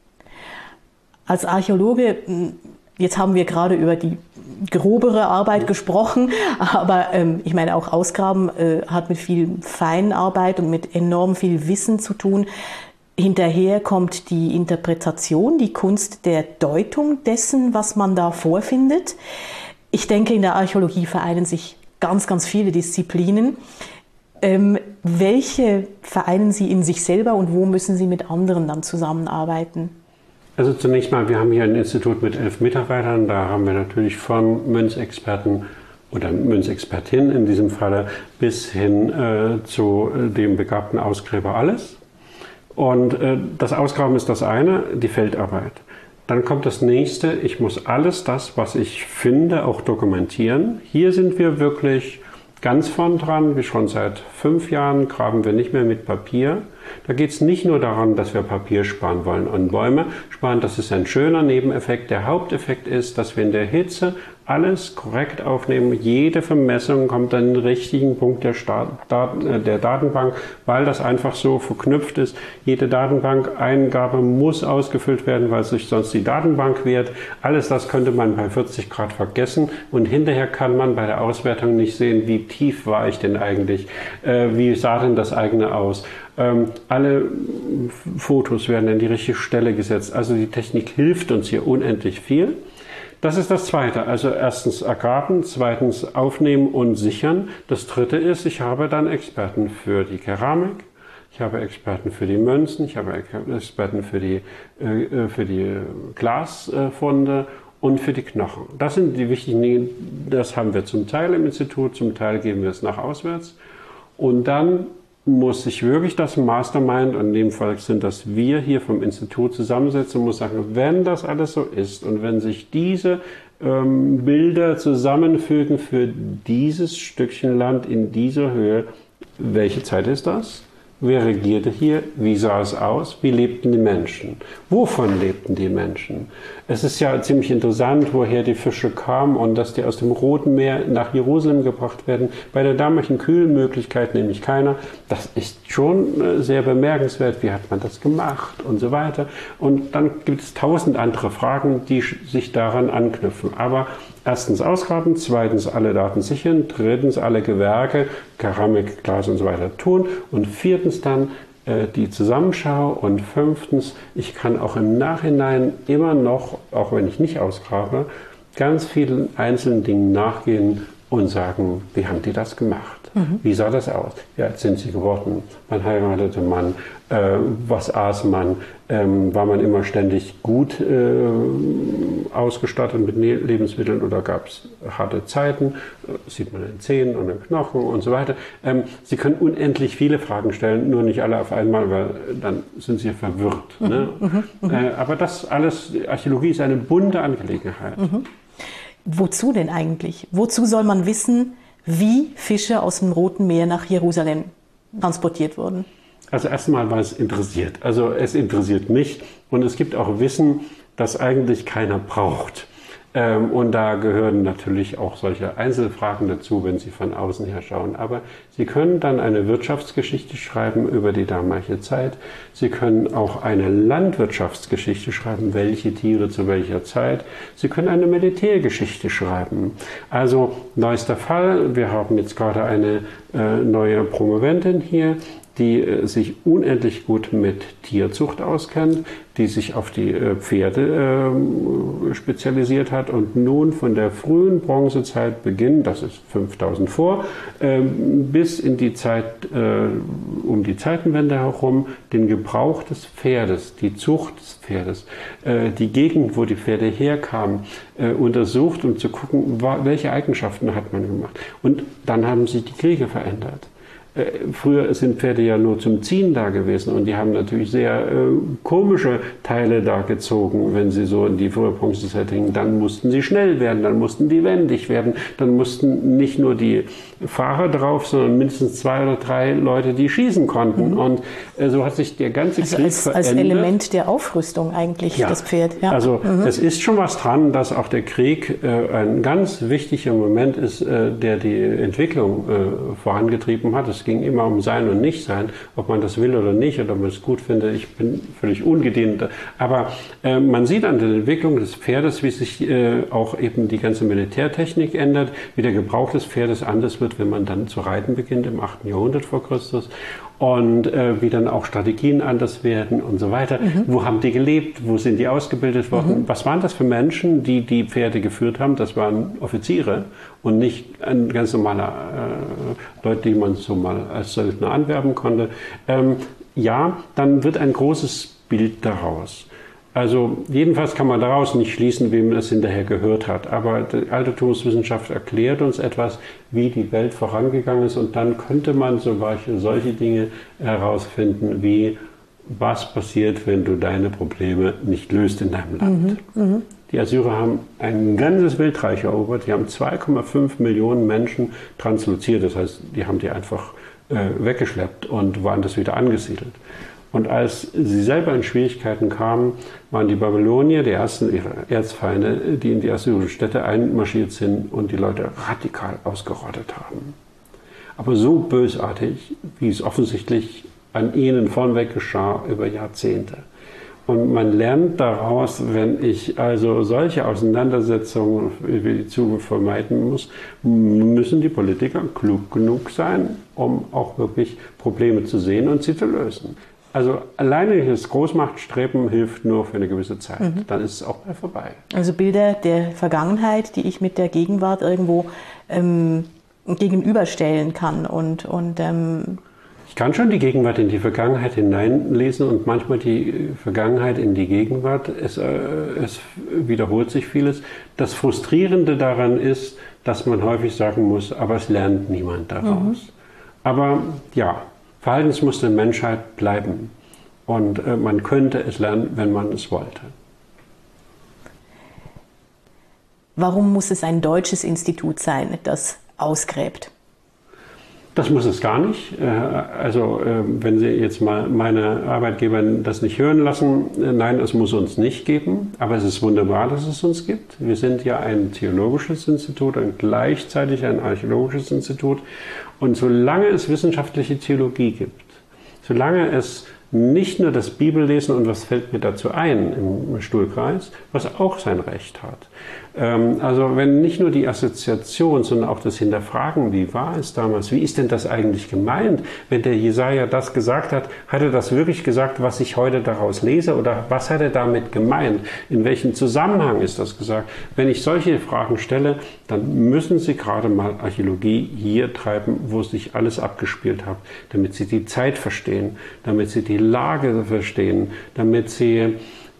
Als Archäologe, jetzt haben wir gerade über die grobere Arbeit gesprochen, aber ich meine auch Ausgraben hat mit viel Feinarbeit und mit enorm viel Wissen zu tun. Hinterher kommt die Interpretation, die Kunst der Deutung dessen, was man da vorfindet. Ich denke, in der Archäologie vereinen sich ganz, ganz viele Disziplinen. Welche vereinen Sie in sich selber und wo müssen Sie mit anderen dann zusammenarbeiten? Also zunächst mal, wir haben hier ein Institut mit 11 Mitarbeitern. Da haben wir natürlich von Münzexperten oder Münzexpertin in diesem Falle bis hin zu dem begabten Ausgräber alles. Und das Ausgraben ist das eine, die Feldarbeit. Dann kommt das nächste, ich muss alles das, was ich finde, auch dokumentieren. Hier sind wir wirklich ganz vorn dran, wie schon seit 5 Jahren graben wir nicht mehr mit Papier. Da geht es nicht nur daran, dass wir Papier sparen wollen und Bäume sparen. Das ist ein schöner Nebeneffekt. Der Haupteffekt ist, dass wir in der Hitze alles korrekt aufnehmen. Jede Vermessung kommt an den richtigen Punkt der Datenbank, weil das einfach so verknüpft ist. Jede Datenbankeingabe muss ausgefüllt werden, weil sich sonst die Datenbank wehrt. Alles das könnte man bei 40 Grad vergessen und hinterher kann man bei der Auswertung nicht sehen, wie tief war ich denn eigentlich, wie sah denn das eigene aus. Alle Fotos werden an die richtige Stelle gesetzt. Also die Technik hilft uns hier unendlich viel. Das ist das Zweite. Also erstens ergraben, zweitens aufnehmen und sichern. Das Dritte ist, ich habe dann Experten für die Keramik, ich habe Experten für die Münzen, ich habe Experten für die Glasfunde und für die Knochen. Das sind die wichtigen Dinge, das haben wir zum Teil im Institut, zum Teil geben wir es nach auswärts. Und dann muss sich wirklich das Mastermind, und in dem Fall sind das wir hier vom Institut, zusammensetzen und muss sagen, wenn das alles so ist und wenn sich diese Bilder zusammenfügen für dieses Stückchen Land in dieser Höhe, welche Zeit ist das? Wer regierte hier? Wie sah es aus? Wie lebten die Menschen? Wovon lebten die Menschen? Es ist ja ziemlich interessant, woher die Fische kamen und dass die aus dem Roten Meer nach Jerusalem gebracht werden. Bei der damaligen Kühlmöglichkeit nämlich keiner. Das ist schon sehr bemerkenswert. Wie hat man das gemacht? Und so weiter. Und dann gibt es 1000 andere Fragen, die sich daran anknüpfen. Aber erstens ausgraben, zweitens alle Daten sichern, drittens alle Gewerke, Keramik, Glas und so weiter tun und viertens dann die Zusammenschau und fünftens, ich kann auch im Nachhinein immer noch, auch wenn ich nicht ausgrabe, ganz vielen einzelnen Dingen nachgehen und sagen, wie haben die das gemacht? Wie sah das aus? Wie alt sind sie geworden? Wann heiratete man? Was aß man? War man immer ständig gut ausgestattet mit Lebensmitteln oder gab es harte Zeiten? Sieht man in den Zähnen und den Knochen und so weiter. Sie können unendlich viele Fragen stellen, nur nicht alle auf einmal, weil dann sind sie verwirrt. Ne? Aber das alles, Archäologie ist eine bunte Angelegenheit. Wozu denn eigentlich? Wozu soll man wissen, wie Fische aus dem Roten Meer nach Jerusalem transportiert wurden? Also erstmal, weil es interessiert. Also es interessiert mich und es gibt auch Wissen, das eigentlich keiner braucht. Und da gehören natürlich auch solche Einzelfragen dazu, wenn Sie von außen her schauen. Aber Sie können dann eine Wirtschaftsgeschichte schreiben über die damalige Zeit. Sie können auch eine Landwirtschaftsgeschichte schreiben, welche Tiere zu welcher Zeit. Sie können eine Militärgeschichte schreiben. Also neuester Fall, wir haben jetzt gerade eine neue Promoventin hier, die sich unendlich gut mit Tierzucht auskennt, die sich auf die Pferde spezialisiert hat und nun von der frühen Bronzezeit beginnend, das ist 5000 vor, bis in die Zeit, um die Zeitenwende herum, den Gebrauch des Pferdes, die Zucht des Pferdes, die Gegend, wo die Pferde herkamen, untersucht, um zu gucken, welche Eigenschaften hat man gemacht. Und dann haben sich die Kriege verändert. Früher sind Pferde ja nur zum Ziehen da gewesen und die haben natürlich sehr komische Teile da gezogen, wenn sie so in die frühe Bronzezeit hingen. Dann mussten sie schnell werden, dann mussten die wendig werden, dann mussten nicht nur die Fahrer drauf, sondern mindestens 2 oder 3 Leute, die schießen konnten. Und so hat sich der ganze Krieg verändert. Als Element der Aufrüstung eigentlich, das Pferd. Ja. Also es ist schon was dran, dass auch der Krieg ein ganz wichtiger Moment ist, der die Entwicklung vorangetrieben hat. Es ging immer um Sein und Nichtsein, ob man das will oder nicht oder ob man es gut findet. Ich bin völlig ungedient. Aber man sieht an der Entwicklung des Pferdes, wie sich auch eben die ganze Militärtechnik ändert, wie der Gebrauch des Pferdes anders wird, wenn man dann zu reiten beginnt im 8. Jahrhundert vor Christus. Und wie dann auch Strategien anders werden und so weiter. Wo haben die gelebt? Wo sind die ausgebildet worden? Was waren das für Menschen, die die Pferde geführt haben? Das waren Offiziere und nicht ein ganz normaler Leute, die man so mal als Söldner anwerben konnte. Ja, dann wird ein großes Bild daraus. Also jedenfalls kann man daraus nicht schließen, wem das hinterher gehört hat. Aber die Altertumswissenschaft erklärt uns etwas, wie die Welt vorangegangen ist. Und dann könnte man zum Beispiel solche Dinge herausfinden, wie was passiert, wenn du deine Probleme nicht löst in deinem Land. Die Assyrer haben ein ganzes Wildreich erobert. Die haben 2,5 Millionen Menschen transloziert. Das heißt, die haben die einfach weggeschleppt und woanders wieder angesiedelt. Und als sie selber in Schwierigkeiten kamen, waren die Babylonier die ersten ihrer Erzfeinde, die in die assyrischen Städte einmarschiert sind und die Leute radikal ausgerottet haben. Aber so bösartig, wie es offensichtlich an ihnen vornweg geschah über Jahrzehnte. Und man lernt daraus, wenn ich also solche Auseinandersetzungen für die Zukunft vermeiden muss, müssen die Politiker klug genug sein, um auch wirklich Probleme zu sehen und sie zu lösen. Also alleiniges Großmachtstreben hilft nur für eine gewisse Zeit. Dann ist es auch mal vorbei. Also Bilder der Vergangenheit, die ich mit der Gegenwart irgendwo gegenüberstellen kann ich kann schon die Gegenwart in die Vergangenheit hineinlesen und manchmal die Vergangenheit in die Gegenwart. Es wiederholt sich vieles. Das Frustrierende daran ist, dass man häufig sagen muss, aber es lernt niemand daraus. Aber ja, Verhaltensmuster der Menschheit bleiben. Und man könnte es lernen, wenn man es wollte. Warum muss es ein deutsches Institut sein, das ausgräbt? Das muss es gar nicht. Also wenn Sie jetzt mal meine Arbeitgeber das nicht hören lassen, nein, es muss uns nicht geben. Aber es ist wunderbar, dass es uns gibt. Wir sind ja ein theologisches Institut und gleichzeitig ein archäologisches Institut. Und solange es wissenschaftliche Theologie gibt, solange es nicht nur das Bibellesen und was fällt mir dazu ein im Stuhlkreis, was auch sein Recht hat. Also wenn nicht nur die Assoziation, sondern auch das Hinterfragen, wie war es damals, wie ist denn das eigentlich gemeint? Wenn der Jesaja das gesagt hat, hat er das wirklich gesagt, was ich heute daraus lese oder was hat er damit gemeint? In welchem Zusammenhang ist das gesagt? Wenn ich solche Fragen stelle, dann müssen Sie gerade mal Archäologie hier treiben, wo sich alles abgespielt hat, damit Sie die Zeit verstehen, damit Sie die Lage verstehen, damit Sie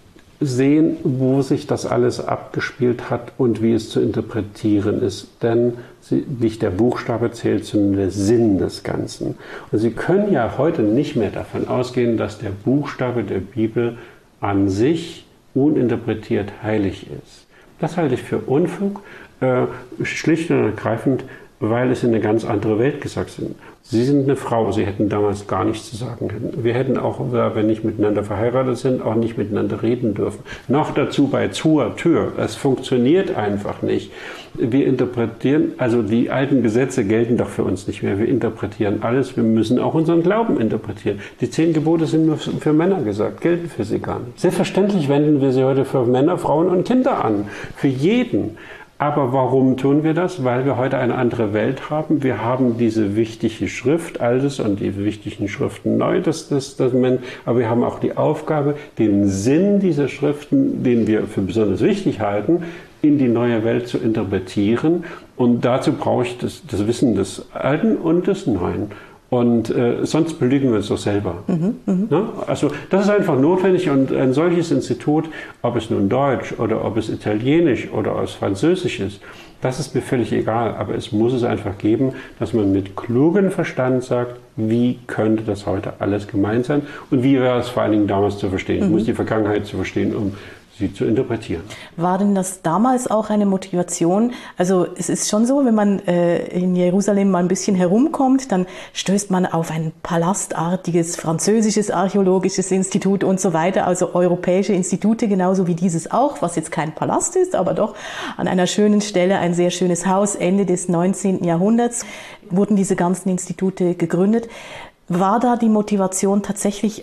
sehen, wo sich das alles abgespielt hat und wie es zu interpretieren ist. Denn nicht der Buchstabe zählt, sondern der Sinn des Ganzen. Und Sie können ja heute nicht mehr davon ausgehen, dass der Buchstabe der Bibel an sich uninterpretiert heilig ist. Das halte ich für Unfug, schlicht und ergreifend, weil es in eine ganz andere Welt gesagt ist. Sie sind eine Frau, Sie hätten damals gar nichts zu sagen können. Wir hätten auch, wenn wir nicht miteinander verheiratet sind, auch nicht miteinander reden dürfen. Noch dazu bei zur Tür. Es funktioniert einfach nicht. Wir interpretieren, also die alten Gesetze gelten doch für uns nicht mehr. Wir interpretieren alles. Wir müssen auch unseren Glauben interpretieren. Die 10 Gebote sind nur für Männer gesagt, gelten für sie gar nicht. Selbstverständlich wenden wir sie heute für Männer, Frauen und Kinder an. Für jeden. Aber warum tun wir das? Weil wir heute eine andere Welt haben. Wir haben diese wichtige Schrift, Altes und die wichtigen Schriften Neu, das Testament. Aber wir haben auch die Aufgabe, den Sinn dieser Schriften, den wir für besonders wichtig halten, in die neue Welt zu interpretieren. Und dazu brauche ich das Wissen des Alten und des Neuen. Und sonst belügen wir uns doch selber. Ne? Also das ist einfach notwendig und ein solches Institut, ob es nun Deutsch oder ob es Italienisch oder ob es Französisch ist, das ist mir völlig egal. Aber es muss es einfach geben, dass man mit klugem Verstand sagt, wie könnte das heute alles gemeint sein und wie wäre es vor allen Dingen damals zu verstehen. Ich muss die Vergangenheit zu verstehen, um sie zu interpretieren. War denn das damals auch eine Motivation? Also es ist schon so, wenn man in Jerusalem mal ein bisschen herumkommt, dann stößt man auf ein palastartiges französisches archäologisches Institut und so weiter, also europäische Institute, genauso wie dieses auch, was jetzt kein Palast ist, aber doch an einer schönen Stelle, ein sehr schönes Haus, Ende des 19. Jahrhunderts wurden diese ganzen Institute gegründet. War da die Motivation tatsächlich,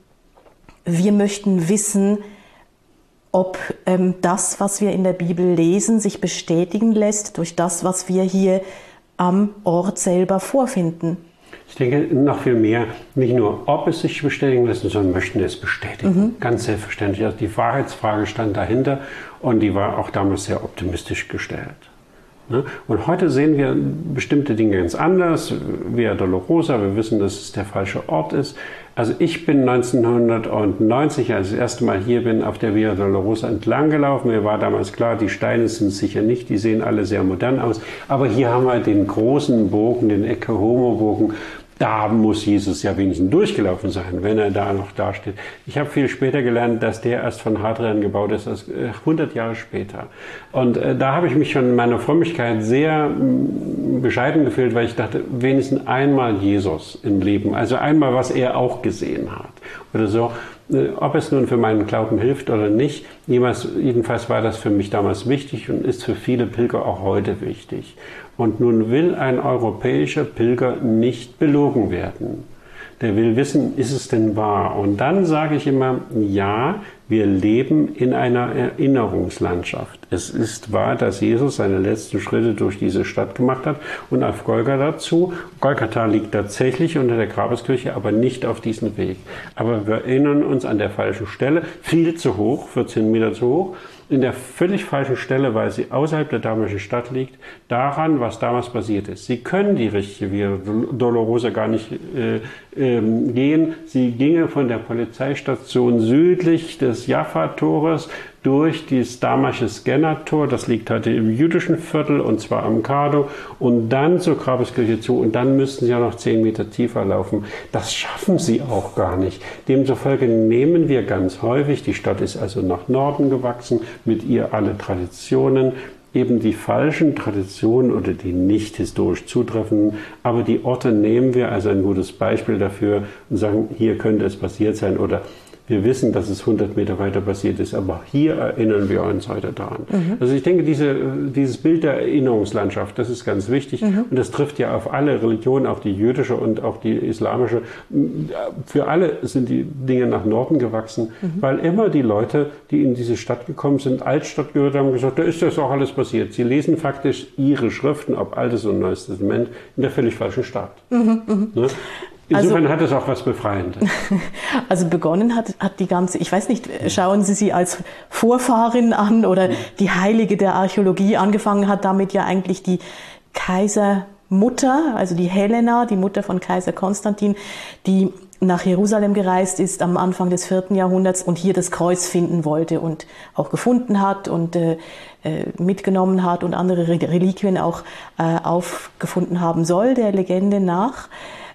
wir möchten wissen, ob das, was wir in der Bibel lesen, sich bestätigen lässt durch das, was wir hier am Ort selber vorfinden? Ich denke noch viel mehr, nicht nur ob es sich bestätigen lässt, sondern möchten es bestätigen. Ganz selbstverständlich. Also die Wahrheitsfrage stand dahinter und die war auch damals sehr optimistisch gestellt. Und heute sehen wir bestimmte Dinge ganz anders. Via Dolorosa, wir wissen, dass es der falsche Ort ist. Also ich bin 1990, als ich das erste Mal hier bin, auf der Via Dolorosa entlang gelaufen. Mir war damals klar, die Steine sind sicher nicht, die sehen alle sehr modern aus. Aber hier haben wir den großen Bogen, den Ecce Homo Bogen, Da muss Jesus ja wenigstens durchgelaufen sein, wenn er da noch dasteht. Ich habe viel später gelernt, dass der erst von Hadrian gebaut ist, als 100 Jahre später. Und da habe ich mich schon in meiner Frömmigkeit sehr bescheiden gefühlt, weil ich dachte, wenigstens einmal Jesus im Leben, also einmal, was er auch gesehen hat oder so. Ob es nun für meinen Glauben hilft oder nicht, jedenfalls war das für mich damals wichtig und ist für viele Pilger auch heute wichtig. Und nun will ein europäischer Pilger nicht belogen werden. Der will wissen, ist es denn wahr? Und dann sage ich immer, ja, wir leben in einer Erinnerungslandschaft. Es ist wahr, dass Jesus seine letzten Schritte durch diese Stadt gemacht hat und auf Golgatha zu. Golgatha liegt tatsächlich unter der Grabeskirche, aber nicht auf diesem Weg. Aber wir erinnern uns an der falschen Stelle, viel zu hoch, 14 Meter zu hoch, in der völlig falschen Stelle, weil sie außerhalb der damaligen Stadt liegt, daran, was damals passiert ist. Sie können die richtige Via Dolorosa gar nicht gehen. Sie ginge von der Polizeistation südlich des Jaffa-Tores durch das damalige Scanner-Tor, das liegt heute im jüdischen Viertel, und zwar am Kado, und dann zur Grabeskirche zu, und dann müssten sie ja noch 10 Meter tiefer laufen. Das schaffen sie auch gar nicht. Demzufolge nehmen wir ganz häufig, die Stadt ist also nach Norden gewachsen, mit ihr alle Traditionen, eben die falschen Traditionen oder die nicht historisch zutreffenden, aber die Orte nehmen wir als ein gutes Beispiel dafür und sagen, hier könnte es passiert sein, oder wir wissen, dass es 100 Meter weiter passiert ist, aber hier erinnern wir uns heute daran. Also ich denke, dieses Bild der Erinnerungslandschaft, das ist ganz wichtig, und das trifft ja auf alle Religionen, auch die jüdische und auch die islamische. Für alle sind die Dinge nach Norden gewachsen, weil immer die Leute, die in diese Stadt gekommen sind, Altstadt gehört haben, gesagt, da ist das auch alles passiert. Sie lesen faktisch ihre Schriften, ob Altes und Neues Testament, in der völlig falschen Stadt. Ne? Insofern hat es auch was Befreiendes. Also begonnen hat die ganze, ich weiß nicht, schauen Sie sie als Vorfahrin an oder die Heilige der Archäologie. Angefangen hat damit ja eigentlich die Kaisermutter, also die Helena, die Mutter von Kaiser Konstantin, die nach Jerusalem gereist ist am Anfang des 4. Jahrhunderts und hier das Kreuz finden wollte und auch gefunden hat und mitgenommen hat und andere Reliquien auch aufgefunden haben soll, der Legende nach.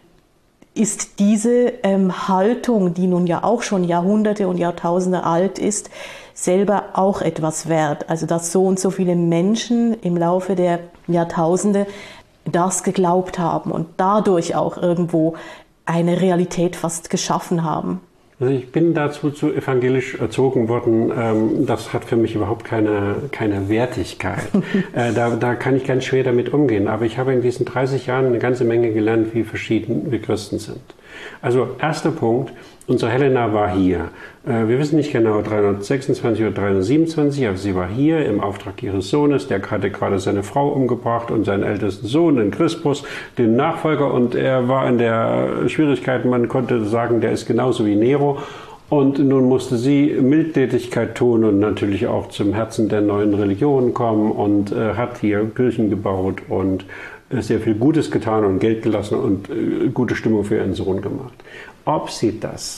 Ist diese Haltung, die nun ja auch schon Jahrhunderte und Jahrtausende alt ist, selber auch etwas wert? Also dass so und so viele Menschen im Laufe der Jahrtausende das geglaubt haben und dadurch auch irgendwo eine Realität fast geschaffen haben. Also ich bin dazu zu evangelisch erzogen worden. Das hat für mich überhaupt keine Wertigkeit. Da kann ich ganz schwer damit umgehen. Aber ich habe in diesen 30 Jahren eine ganze Menge gelernt, wie verschieden wir Christen sind. Also erster Punkt, unsere Helena war hier. Wir wissen nicht genau 326 oder 327, aber sie war hier im Auftrag ihres Sohnes. Der hatte gerade seine Frau umgebracht und seinen ältesten Sohn, den Crispus, den Nachfolger. Und er war in der Schwierigkeit, man konnte sagen, der ist genauso wie Nero. Und nun musste sie Mildtätigkeit tun und natürlich auch zum Herzen der neuen Religion kommen und hat hier Kirchen gebaut und sehr viel Gutes getan und Geld gelassen und gute Stimmung für ihren Sohn gemacht. Ob sie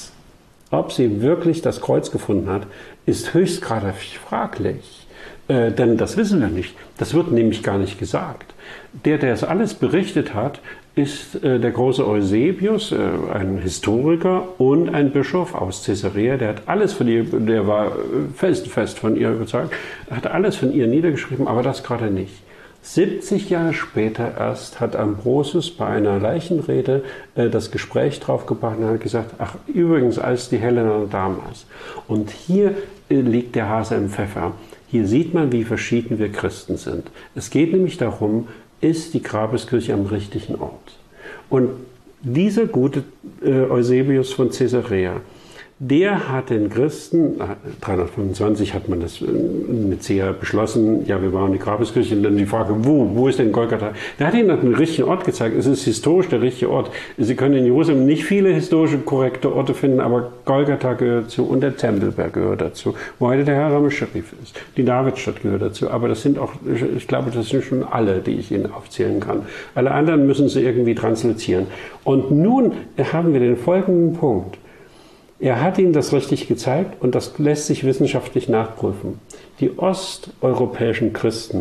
wirklich das Kreuz gefunden hat, ist höchstgradig fraglich. Denn das wissen wir nicht. Das wird nämlich gar nicht gesagt. Der es alles berichtet hat, ist der große Eusebius, ein Historiker und ein Bischof aus Caesarea. Der hat alles von ihr, der war fest von ihr überzeugt, hat alles von ihr niedergeschrieben, aber das gerade nicht. 70 Jahre später erst hat Ambrosius bei einer Leichenrede das Gespräch draufgebracht und hat gesagt, ach übrigens, als die Helena damals. Und hier liegt der Hase im Pfeffer. Hier sieht man, wie verschieden wir Christen sind. Es geht nämlich darum, ist die Grabeskirche am richtigen Ort? Und dieser gute Eusebius von Caesarea, der hat den Christen, 325 hat man das in Nicäa beschlossen, ja, wir bauen die Grabeskirche, und dann die Frage, wo ist denn Golgatha? Der hat ihnen den richtigen Ort gezeigt, es ist historisch der richtige Ort. Sie können in Jerusalem nicht viele historische korrekte Orte finden, aber Golgatha gehört dazu und der Tempelberg gehört dazu, wo heute der Haram al-Sharif ist. Die Davidstadt gehört dazu, aber das sind auch, ich glaube, das sind schon alle, die ich Ihnen aufzählen kann. Alle anderen müssen Sie irgendwie translozieren. Und nun haben wir den folgenden Punkt. Er hat ihnen das richtig gezeigt und das lässt sich wissenschaftlich nachprüfen. Die osteuropäischen Christen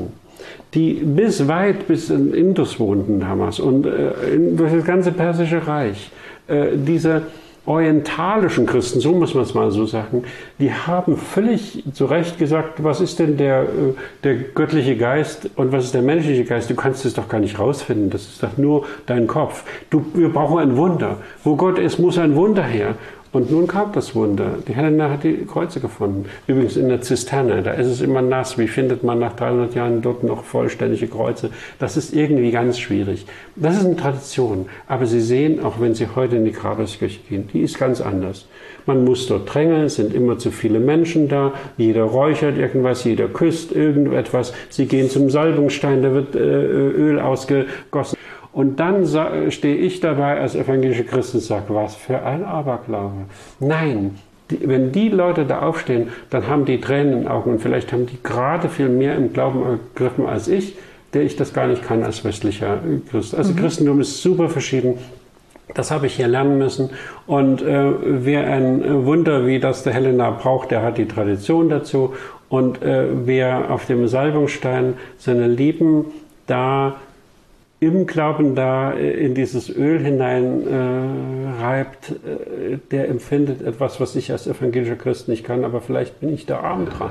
die bis in Indus wohnten damals und durch das ganze Persische Reich, diese orientalischen Christen, so muss man es mal so sagen, die haben völlig zu Recht gesagt, was ist denn der göttliche Geist und was ist der menschliche Geist? Du kannst es doch gar nicht rausfinden, das ist doch nur dein Kopf. Wir brauchen ein Wunder. Wo Gott ist, muss ein Wunder her. Und nun kam das Wunder. Die Helena hat die Kreuze gefunden. Übrigens in der Zisterne, da ist es immer nass. Wie findet man nach 300 Jahren dort noch vollständige Kreuze? Das ist irgendwie ganz schwierig. Das ist eine Tradition. Aber Sie sehen, auch wenn Sie heute in die Grabeskirche gehen, die ist ganz anders. Man muss dort drängeln, es sind immer zu viele Menschen da. Jeder räuchert irgendwas, jeder küsst irgendetwas. Sie gehen zum Salbungsstein, da wird Öl ausgegossen. Und dann stehe ich dabei als evangelische Christ und sage, was für ein Aberglaube. Nein, wenn die Leute da aufstehen, dann haben die Tränen in den Augen und vielleicht haben die gerade viel mehr im Glauben ergriffen als ich, der ich das gar nicht kann als westlicher Christ. Also Christentum ist super verschieden. Das habe ich hier lernen müssen. Und wer ein Wunder wie das der Helena braucht, der hat die Tradition dazu. Und wer auf dem Salbungsstein seine Lieben da im Glauben da in dieses Öl hinein reibt, der empfindet etwas, was ich als evangelischer Christ nicht kann, aber vielleicht bin ich da arm dran.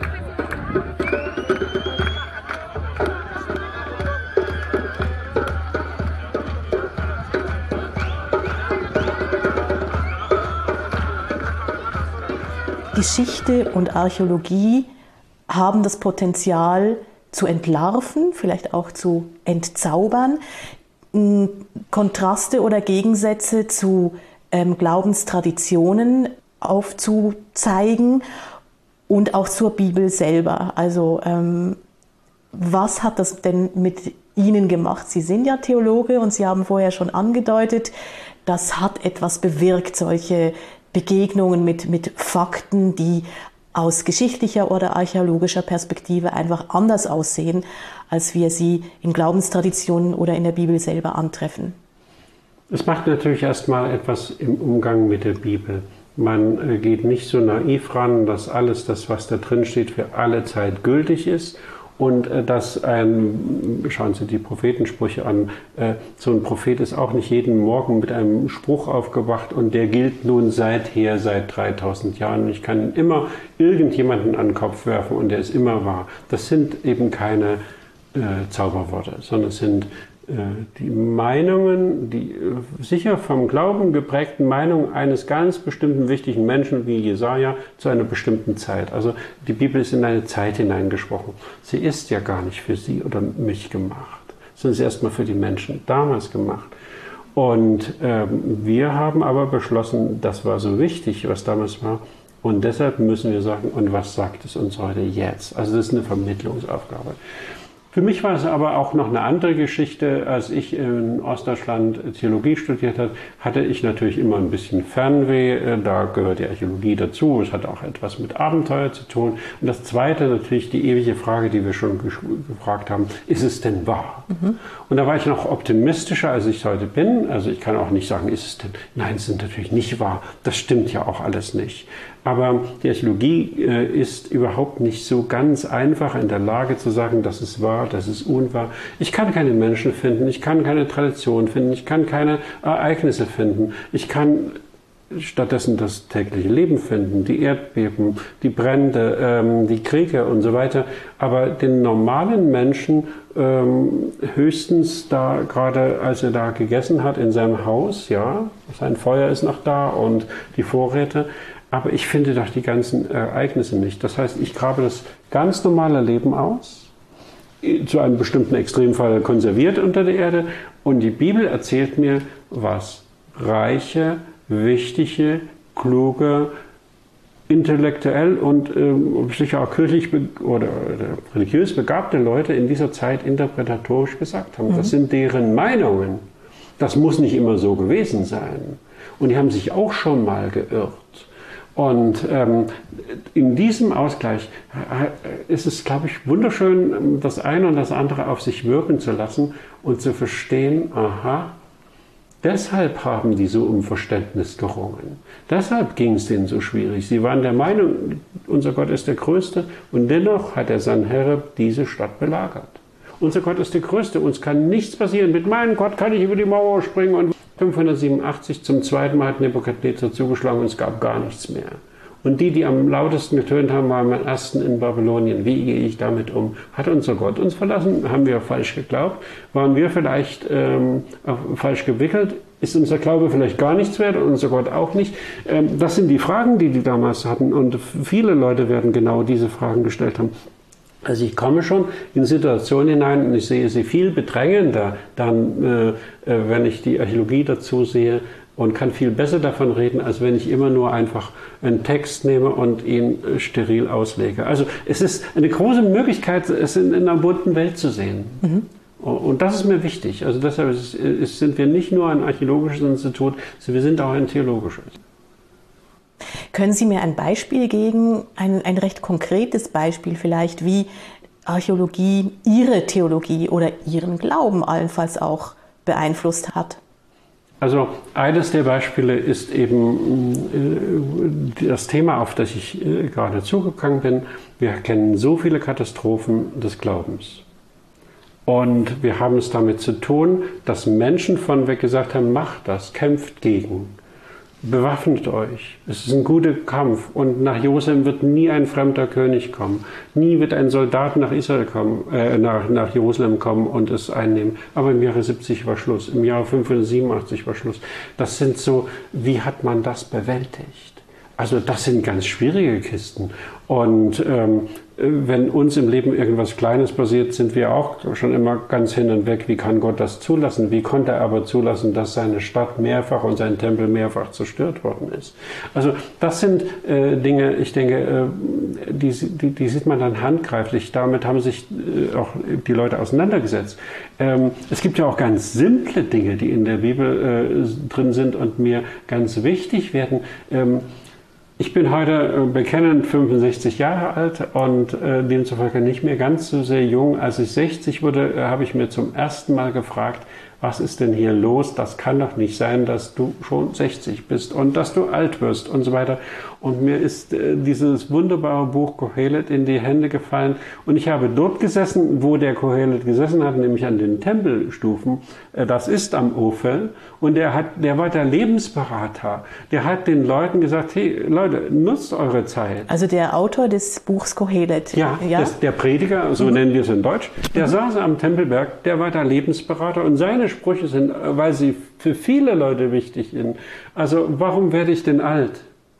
Geschichte und Archäologie haben das Potenzial, zu entlarven, vielleicht auch zu entzaubern, Kontraste oder Gegensätze zu Glaubenstraditionen aufzuzeigen und auch zur Bibel selber. Also was hat das denn mit Ihnen gemacht? Sie sind ja Theologe und Sie haben vorher schon angedeutet, das hat etwas bewirkt, solche Begegnungen mit Fakten, die aus geschichtlicher oder archäologischer Perspektive einfach anders aussehen, als wir sie in Glaubenstraditionen oder in der Bibel selber antreffen. Es macht natürlich erstmal etwas im Umgang mit der Bibel. Man geht nicht so naiv ran, dass alles das, was da drin steht, für alle Zeit gültig ist. Und schauen Sie die Prophetensprüche an, so ein Prophet ist auch nicht jeden Morgen mit einem Spruch aufgewacht und der gilt nun seit 3000 Jahren. Ich kann immer irgendjemanden an den Kopf werfen und der ist immer wahr. Das sind eben keine Zauberworte, sondern es sind die Meinungen, die sicher vom Glauben geprägten Meinungen eines ganz bestimmten wichtigen Menschen wie Jesaja zu einer bestimmten Zeit. Also die Bibel ist in eine Zeit hineingesprochen. Sie ist ja gar nicht für Sie oder mich gemacht, sondern sie ist erstmal für die Menschen damals gemacht. Und wir haben aber beschlossen, das war so wichtig, was damals war. Und deshalb müssen wir sagen, und was sagt es uns heute jetzt? Also das ist eine Vermittlungsaufgabe. Für mich war es aber auch noch eine andere Geschichte. Als ich in Ostdeutschland Theologie studiert habe, hatte ich natürlich immer ein bisschen Fernweh. Da gehört die Archäologie dazu. Es hat auch etwas mit Abenteuer zu tun. Und das Zweite natürlich die ewige Frage, die wir schon gefragt haben, ist es denn wahr? Mhm. Und da war ich noch optimistischer, als ich heute bin. Also ich kann auch nicht sagen, ist es denn? Nein, es ist natürlich nicht wahr. Das stimmt ja auch alles nicht. Aber die Archäologie ist überhaupt nicht so ganz einfach in der Lage zu sagen, das ist wahr, das ist unwahr. Ich kann keine Menschen finden, ich kann keine Tradition finden, ich kann keine Ereignisse finden. Ich kann stattdessen das tägliche Leben finden, die Erdbeben, die Brände, die Kriege und so weiter. Aber den normalen Menschen höchstens da, gerade als er da gegessen hat in seinem Haus, ja, sein Feuer ist noch da und die Vorräte. Aber ich finde doch die ganzen Ereignisse nicht. Das heißt, ich grabe das ganz normale Leben aus, zu einem bestimmten Extremfall konserviert unter der Erde. Und die Bibel erzählt mir, was reiche, wichtige, kluge, intellektuell und sicher auch kirchlich oder religiös begabte Leute in dieser Zeit interpretatorisch gesagt haben. Das sind deren Meinungen. Das muss nicht immer so gewesen sein. Und die haben sich auch schon mal geirrt. Und in diesem Ausgleich ist es, glaube ich, wunderschön, das eine und das andere auf sich wirken zu lassen und zu verstehen, aha, deshalb haben die so um Verständnis gerungen. Deshalb ging es denen so schwierig. Sie waren der Meinung, unser Gott ist der Größte und dennoch hat der Sanherib diese Stadt belagert. Unser Gott ist der Größte, uns kann nichts passieren. Mit meinem Gott kann ich über die Mauer springen. Und 587 zum zweiten Mal hat Nebukadnezar zugeschlagen und es gab gar nichts mehr. Und die am lautesten getönt haben, waren am ersten in Babylonien. Wie gehe ich damit um? Hat unser Gott uns verlassen? Haben wir falsch geglaubt? Waren wir vielleicht falsch gewickelt? Ist unser Glaube vielleicht gar nichts wert und unser Gott auch nicht? Das sind die Fragen, die damals hatten. Und viele Leute werden genau diese Fragen gestellt haben. Also ich komme schon in Situationen hinein und ich sehe sie viel bedrängender, dann, wenn ich die Archäologie dazu sehe, und kann viel besser davon reden, als wenn ich immer nur einfach einen Text nehme und ihn steril auslege. Also es ist eine große Möglichkeit, es in einer bunten Welt zu sehen. Mhm. Und das ist mir wichtig. Also deshalb sind wir nicht nur ein archäologisches Institut, wir sind auch ein theologisches. Können Sie mir ein Beispiel geben, ein recht konkretes Beispiel vielleicht, wie Archäologie Ihre Theologie oder Ihren Glauben allenfalls auch beeinflusst hat? Also eines der Beispiele ist eben das Thema, auf das ich gerade zugegangen bin. Wir kennen so viele Katastrophen des Glaubens. Und wir haben es damit zu tun, dass Menschen von weg gesagt haben, macht das, kämpft gegen. Bewaffnet euch. Es ist ein guter Kampf. Und nach Jerusalem wird nie ein fremder König kommen. Nie wird ein Soldat nach Israel kommen, nach Jerusalem kommen und es einnehmen. Aber im Jahre 70 war Schluss. Im Jahre 587 war Schluss. Das sind so, wie hat man das bewältigt? Also das sind ganz schwierige Kisten. Und wenn uns im Leben irgendwas Kleines passiert, sind wir auch schon immer ganz hin und weg. Wie kann Gott das zulassen? Wie konnte er aber zulassen, dass seine Stadt mehrfach und sein Tempel mehrfach zerstört worden ist? Also das sind Dinge, ich denke, die sieht man dann handgreiflich. Damit haben sich auch die Leute auseinandergesetzt. Es gibt ja auch ganz simple Dinge, die in der Bibel drin sind und mir ganz wichtig werden. Ich bin heute bekennend 65 Jahre alt und demzufolge nicht mehr ganz so sehr jung. Als ich 60 wurde, habe ich mir zum ersten Mal gefragt, was ist denn hier los? Das kann doch nicht sein, dass du schon 60 bist und dass du alt wirst und so weiter. Und mir ist dieses wunderbare Buch Kohelet in die Hände gefallen. Und ich habe dort gesessen, wo der Kohelet gesessen hat, nämlich an den Tempelstufen. Das ist am Ophel. Und der war der Lebensberater. Der hat den Leuten gesagt, hey Leute, nutzt eure Zeit. Also der Autor des Buchs Kohelet. Ja, der Prediger, so nennen wir es in Deutsch, der saß am Tempelberg, der war der Lebensberater. Und seine Sprüche sind, weil sie für viele Leute wichtig sind. Also warum werde ich denn alt?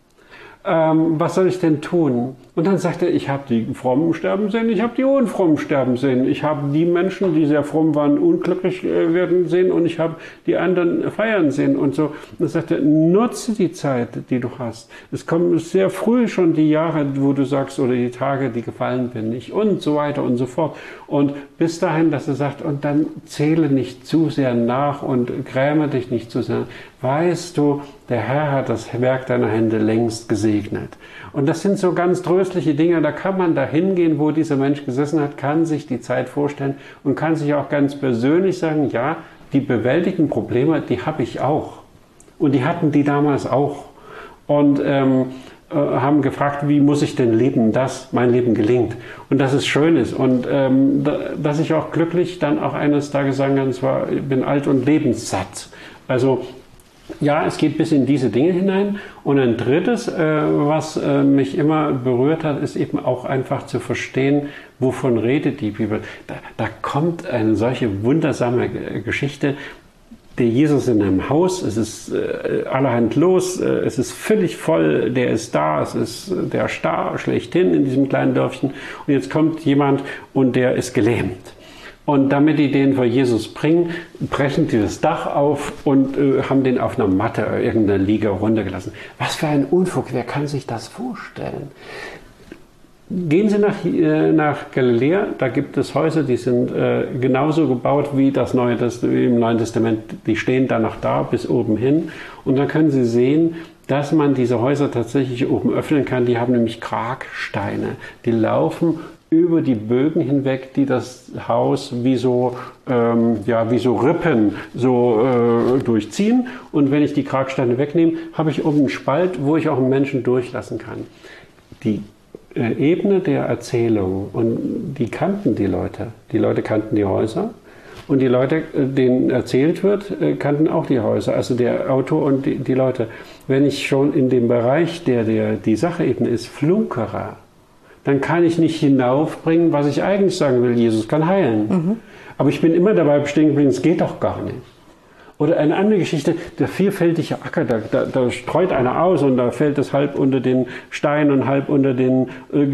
Was soll ich denn tun? Und dann sagt er, ich habe die Frommen sterben sehen, ich habe die Unfrommen sterben sehen. Ich habe die Menschen, die sehr fromm waren, unglücklich werden sehen und ich habe die anderen feiern sehen und so. Und dann sagt er, nutze die Zeit, die du hast. Es kommen sehr früh schon die Jahre, wo du sagst, oder die Tage, die gefallen bin nicht und so weiter und so fort. Und bis dahin, dass er sagt, und dann zähle nicht zu sehr nach und gräme dich nicht zu sehr. Weißt du, der Herr hat das Werk deiner Hände längst gesegnet. Und das sind so ganz tröstliche Dinge, da kann man da hingehen, wo dieser Mensch gesessen hat, kann sich die Zeit vorstellen und kann sich auch ganz persönlich sagen, ja, die bewältigten Probleme, die habe ich auch. Und die hatten die damals auch. Und haben gefragt, wie muss ich denn leben, dass mein Leben gelingt. Und dass es schön ist. Und dass ich auch glücklich dann auch eines Tages sagen kann, ich bin alt und lebenssatt. Also ja, es geht bis in diese Dinge hinein. Und ein drittes, was mich immer berührt hat, ist eben auch einfach zu verstehen, wovon redet die Bibel. Da kommt eine solche wundersame Geschichte. Der Jesus in einem Haus, es ist allerhand los, es ist völlig voll, der ist da, es ist der Star schlechthin in diesem kleinen Dörfchen. Und jetzt kommt jemand und der ist gelähmt. Und damit die den vor Jesus bringen, brechen die das Dach auf und haben den auf einer Matte, irgendeiner Liege runtergelassen. Was für ein Unfug, wer kann sich das vorstellen? Gehen Sie nach Galiläa, da gibt es Häuser, die sind genauso gebaut wie im Neuen Testament. Die stehen da noch da bis oben hin. Und dann können Sie sehen, dass man diese Häuser tatsächlich oben öffnen kann. Die haben nämlich Kragsteine. Die laufen über die Bögen hinweg, die das Haus wie so Rippen durchziehen. Und wenn ich die Kragsteine wegnehme, habe ich oben einen Spalt, wo ich auch einen Menschen durchlassen kann. Die Ebene der Erzählung, und die kannten die Leute. Die Leute kannten die Häuser und die Leute, denen erzählt wird, kannten auch die Häuser, also der Autor und die Leute. Wenn ich schon in dem Bereich, die Sachebene ist, flunkere, dann kann ich nicht hinaufbringen, was ich eigentlich sagen will, Jesus kann heilen. Aber ich bin immer dabei stehen geblieben, es geht doch gar nicht. Oder eine andere Geschichte, der vielfältige Acker, da streut einer aus und da fällt es halb unter den Stein und halb unter den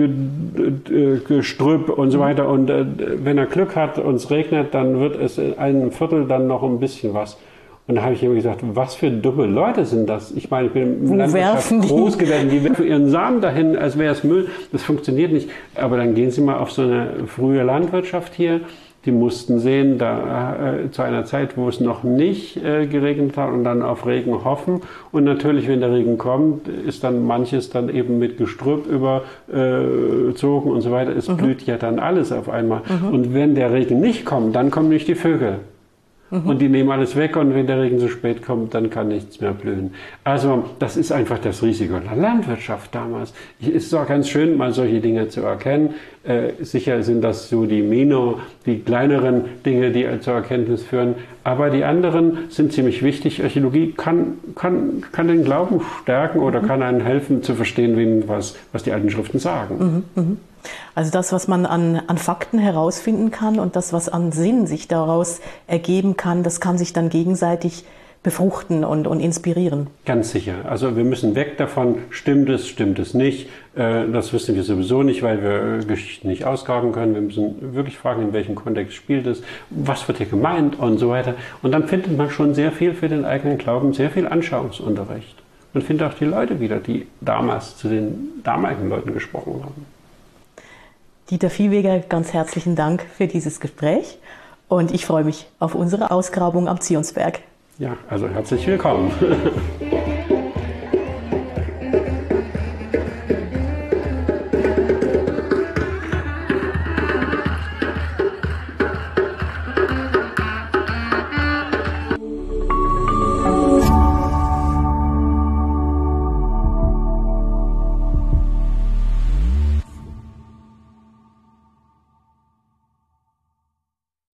Gestrüpp und so weiter. Und wenn er Glück hat und es regnet, dann wird es in einem Viertel dann noch ein bisschen was. Und da habe ich immer gesagt, was für dumme Leute sind das? Ich meine, ich bin in Landwirtschaft groß geworden, die werfen ihren Samen dahin, als wäre es Müll. Das funktioniert nicht. Aber dann gehen Sie mal auf so eine frühe Landwirtschaft hier. Die mussten sehen, zu einer Zeit, wo es noch nicht geregnet hat, und dann auf Regen hoffen. Und natürlich, wenn der Regen kommt, ist dann manches dann eben mit Gestrüpp überzogen und so weiter. Es blüht ja dann alles auf einmal. Und wenn der Regen nicht kommt, dann kommen nicht die Vögel. Und die nehmen alles weg, und wenn der Regen zu spät kommt, dann kann nichts mehr blühen. Also das ist einfach das Risiko der Landwirtschaft damals. Es ist auch ganz schön, mal solche Dinge zu erkennen. Sicher sind das so die kleineren Dinge, die zur Erkenntnis führen. Aber die anderen sind ziemlich wichtig. Archäologie kann den Glauben stärken oder kann einem helfen zu verstehen, was die alten Schriften sagen. Also das, was man an Fakten herausfinden kann und das, was an Sinn sich daraus ergeben kann, das kann sich dann gegenseitig befruchten und inspirieren. Ganz sicher. Also wir müssen weg davon, stimmt es nicht. Das wissen wir sowieso nicht, weil wir Geschichten nicht ausgraben können. Wir müssen wirklich fragen, in welchem Kontext spielt es, was wird hier gemeint und so weiter. Und dann findet man schon sehr viel für den eigenen Glauben, sehr viel Anschauungsunterricht. Man findet auch die Leute wieder, die damals zu den damaligen Leuten gesprochen haben. Dieter Viehweger, ganz herzlichen Dank für dieses Gespräch, und ich freue mich auf unsere Ausgrabung am Zionsberg. Ja, also herzlich willkommen.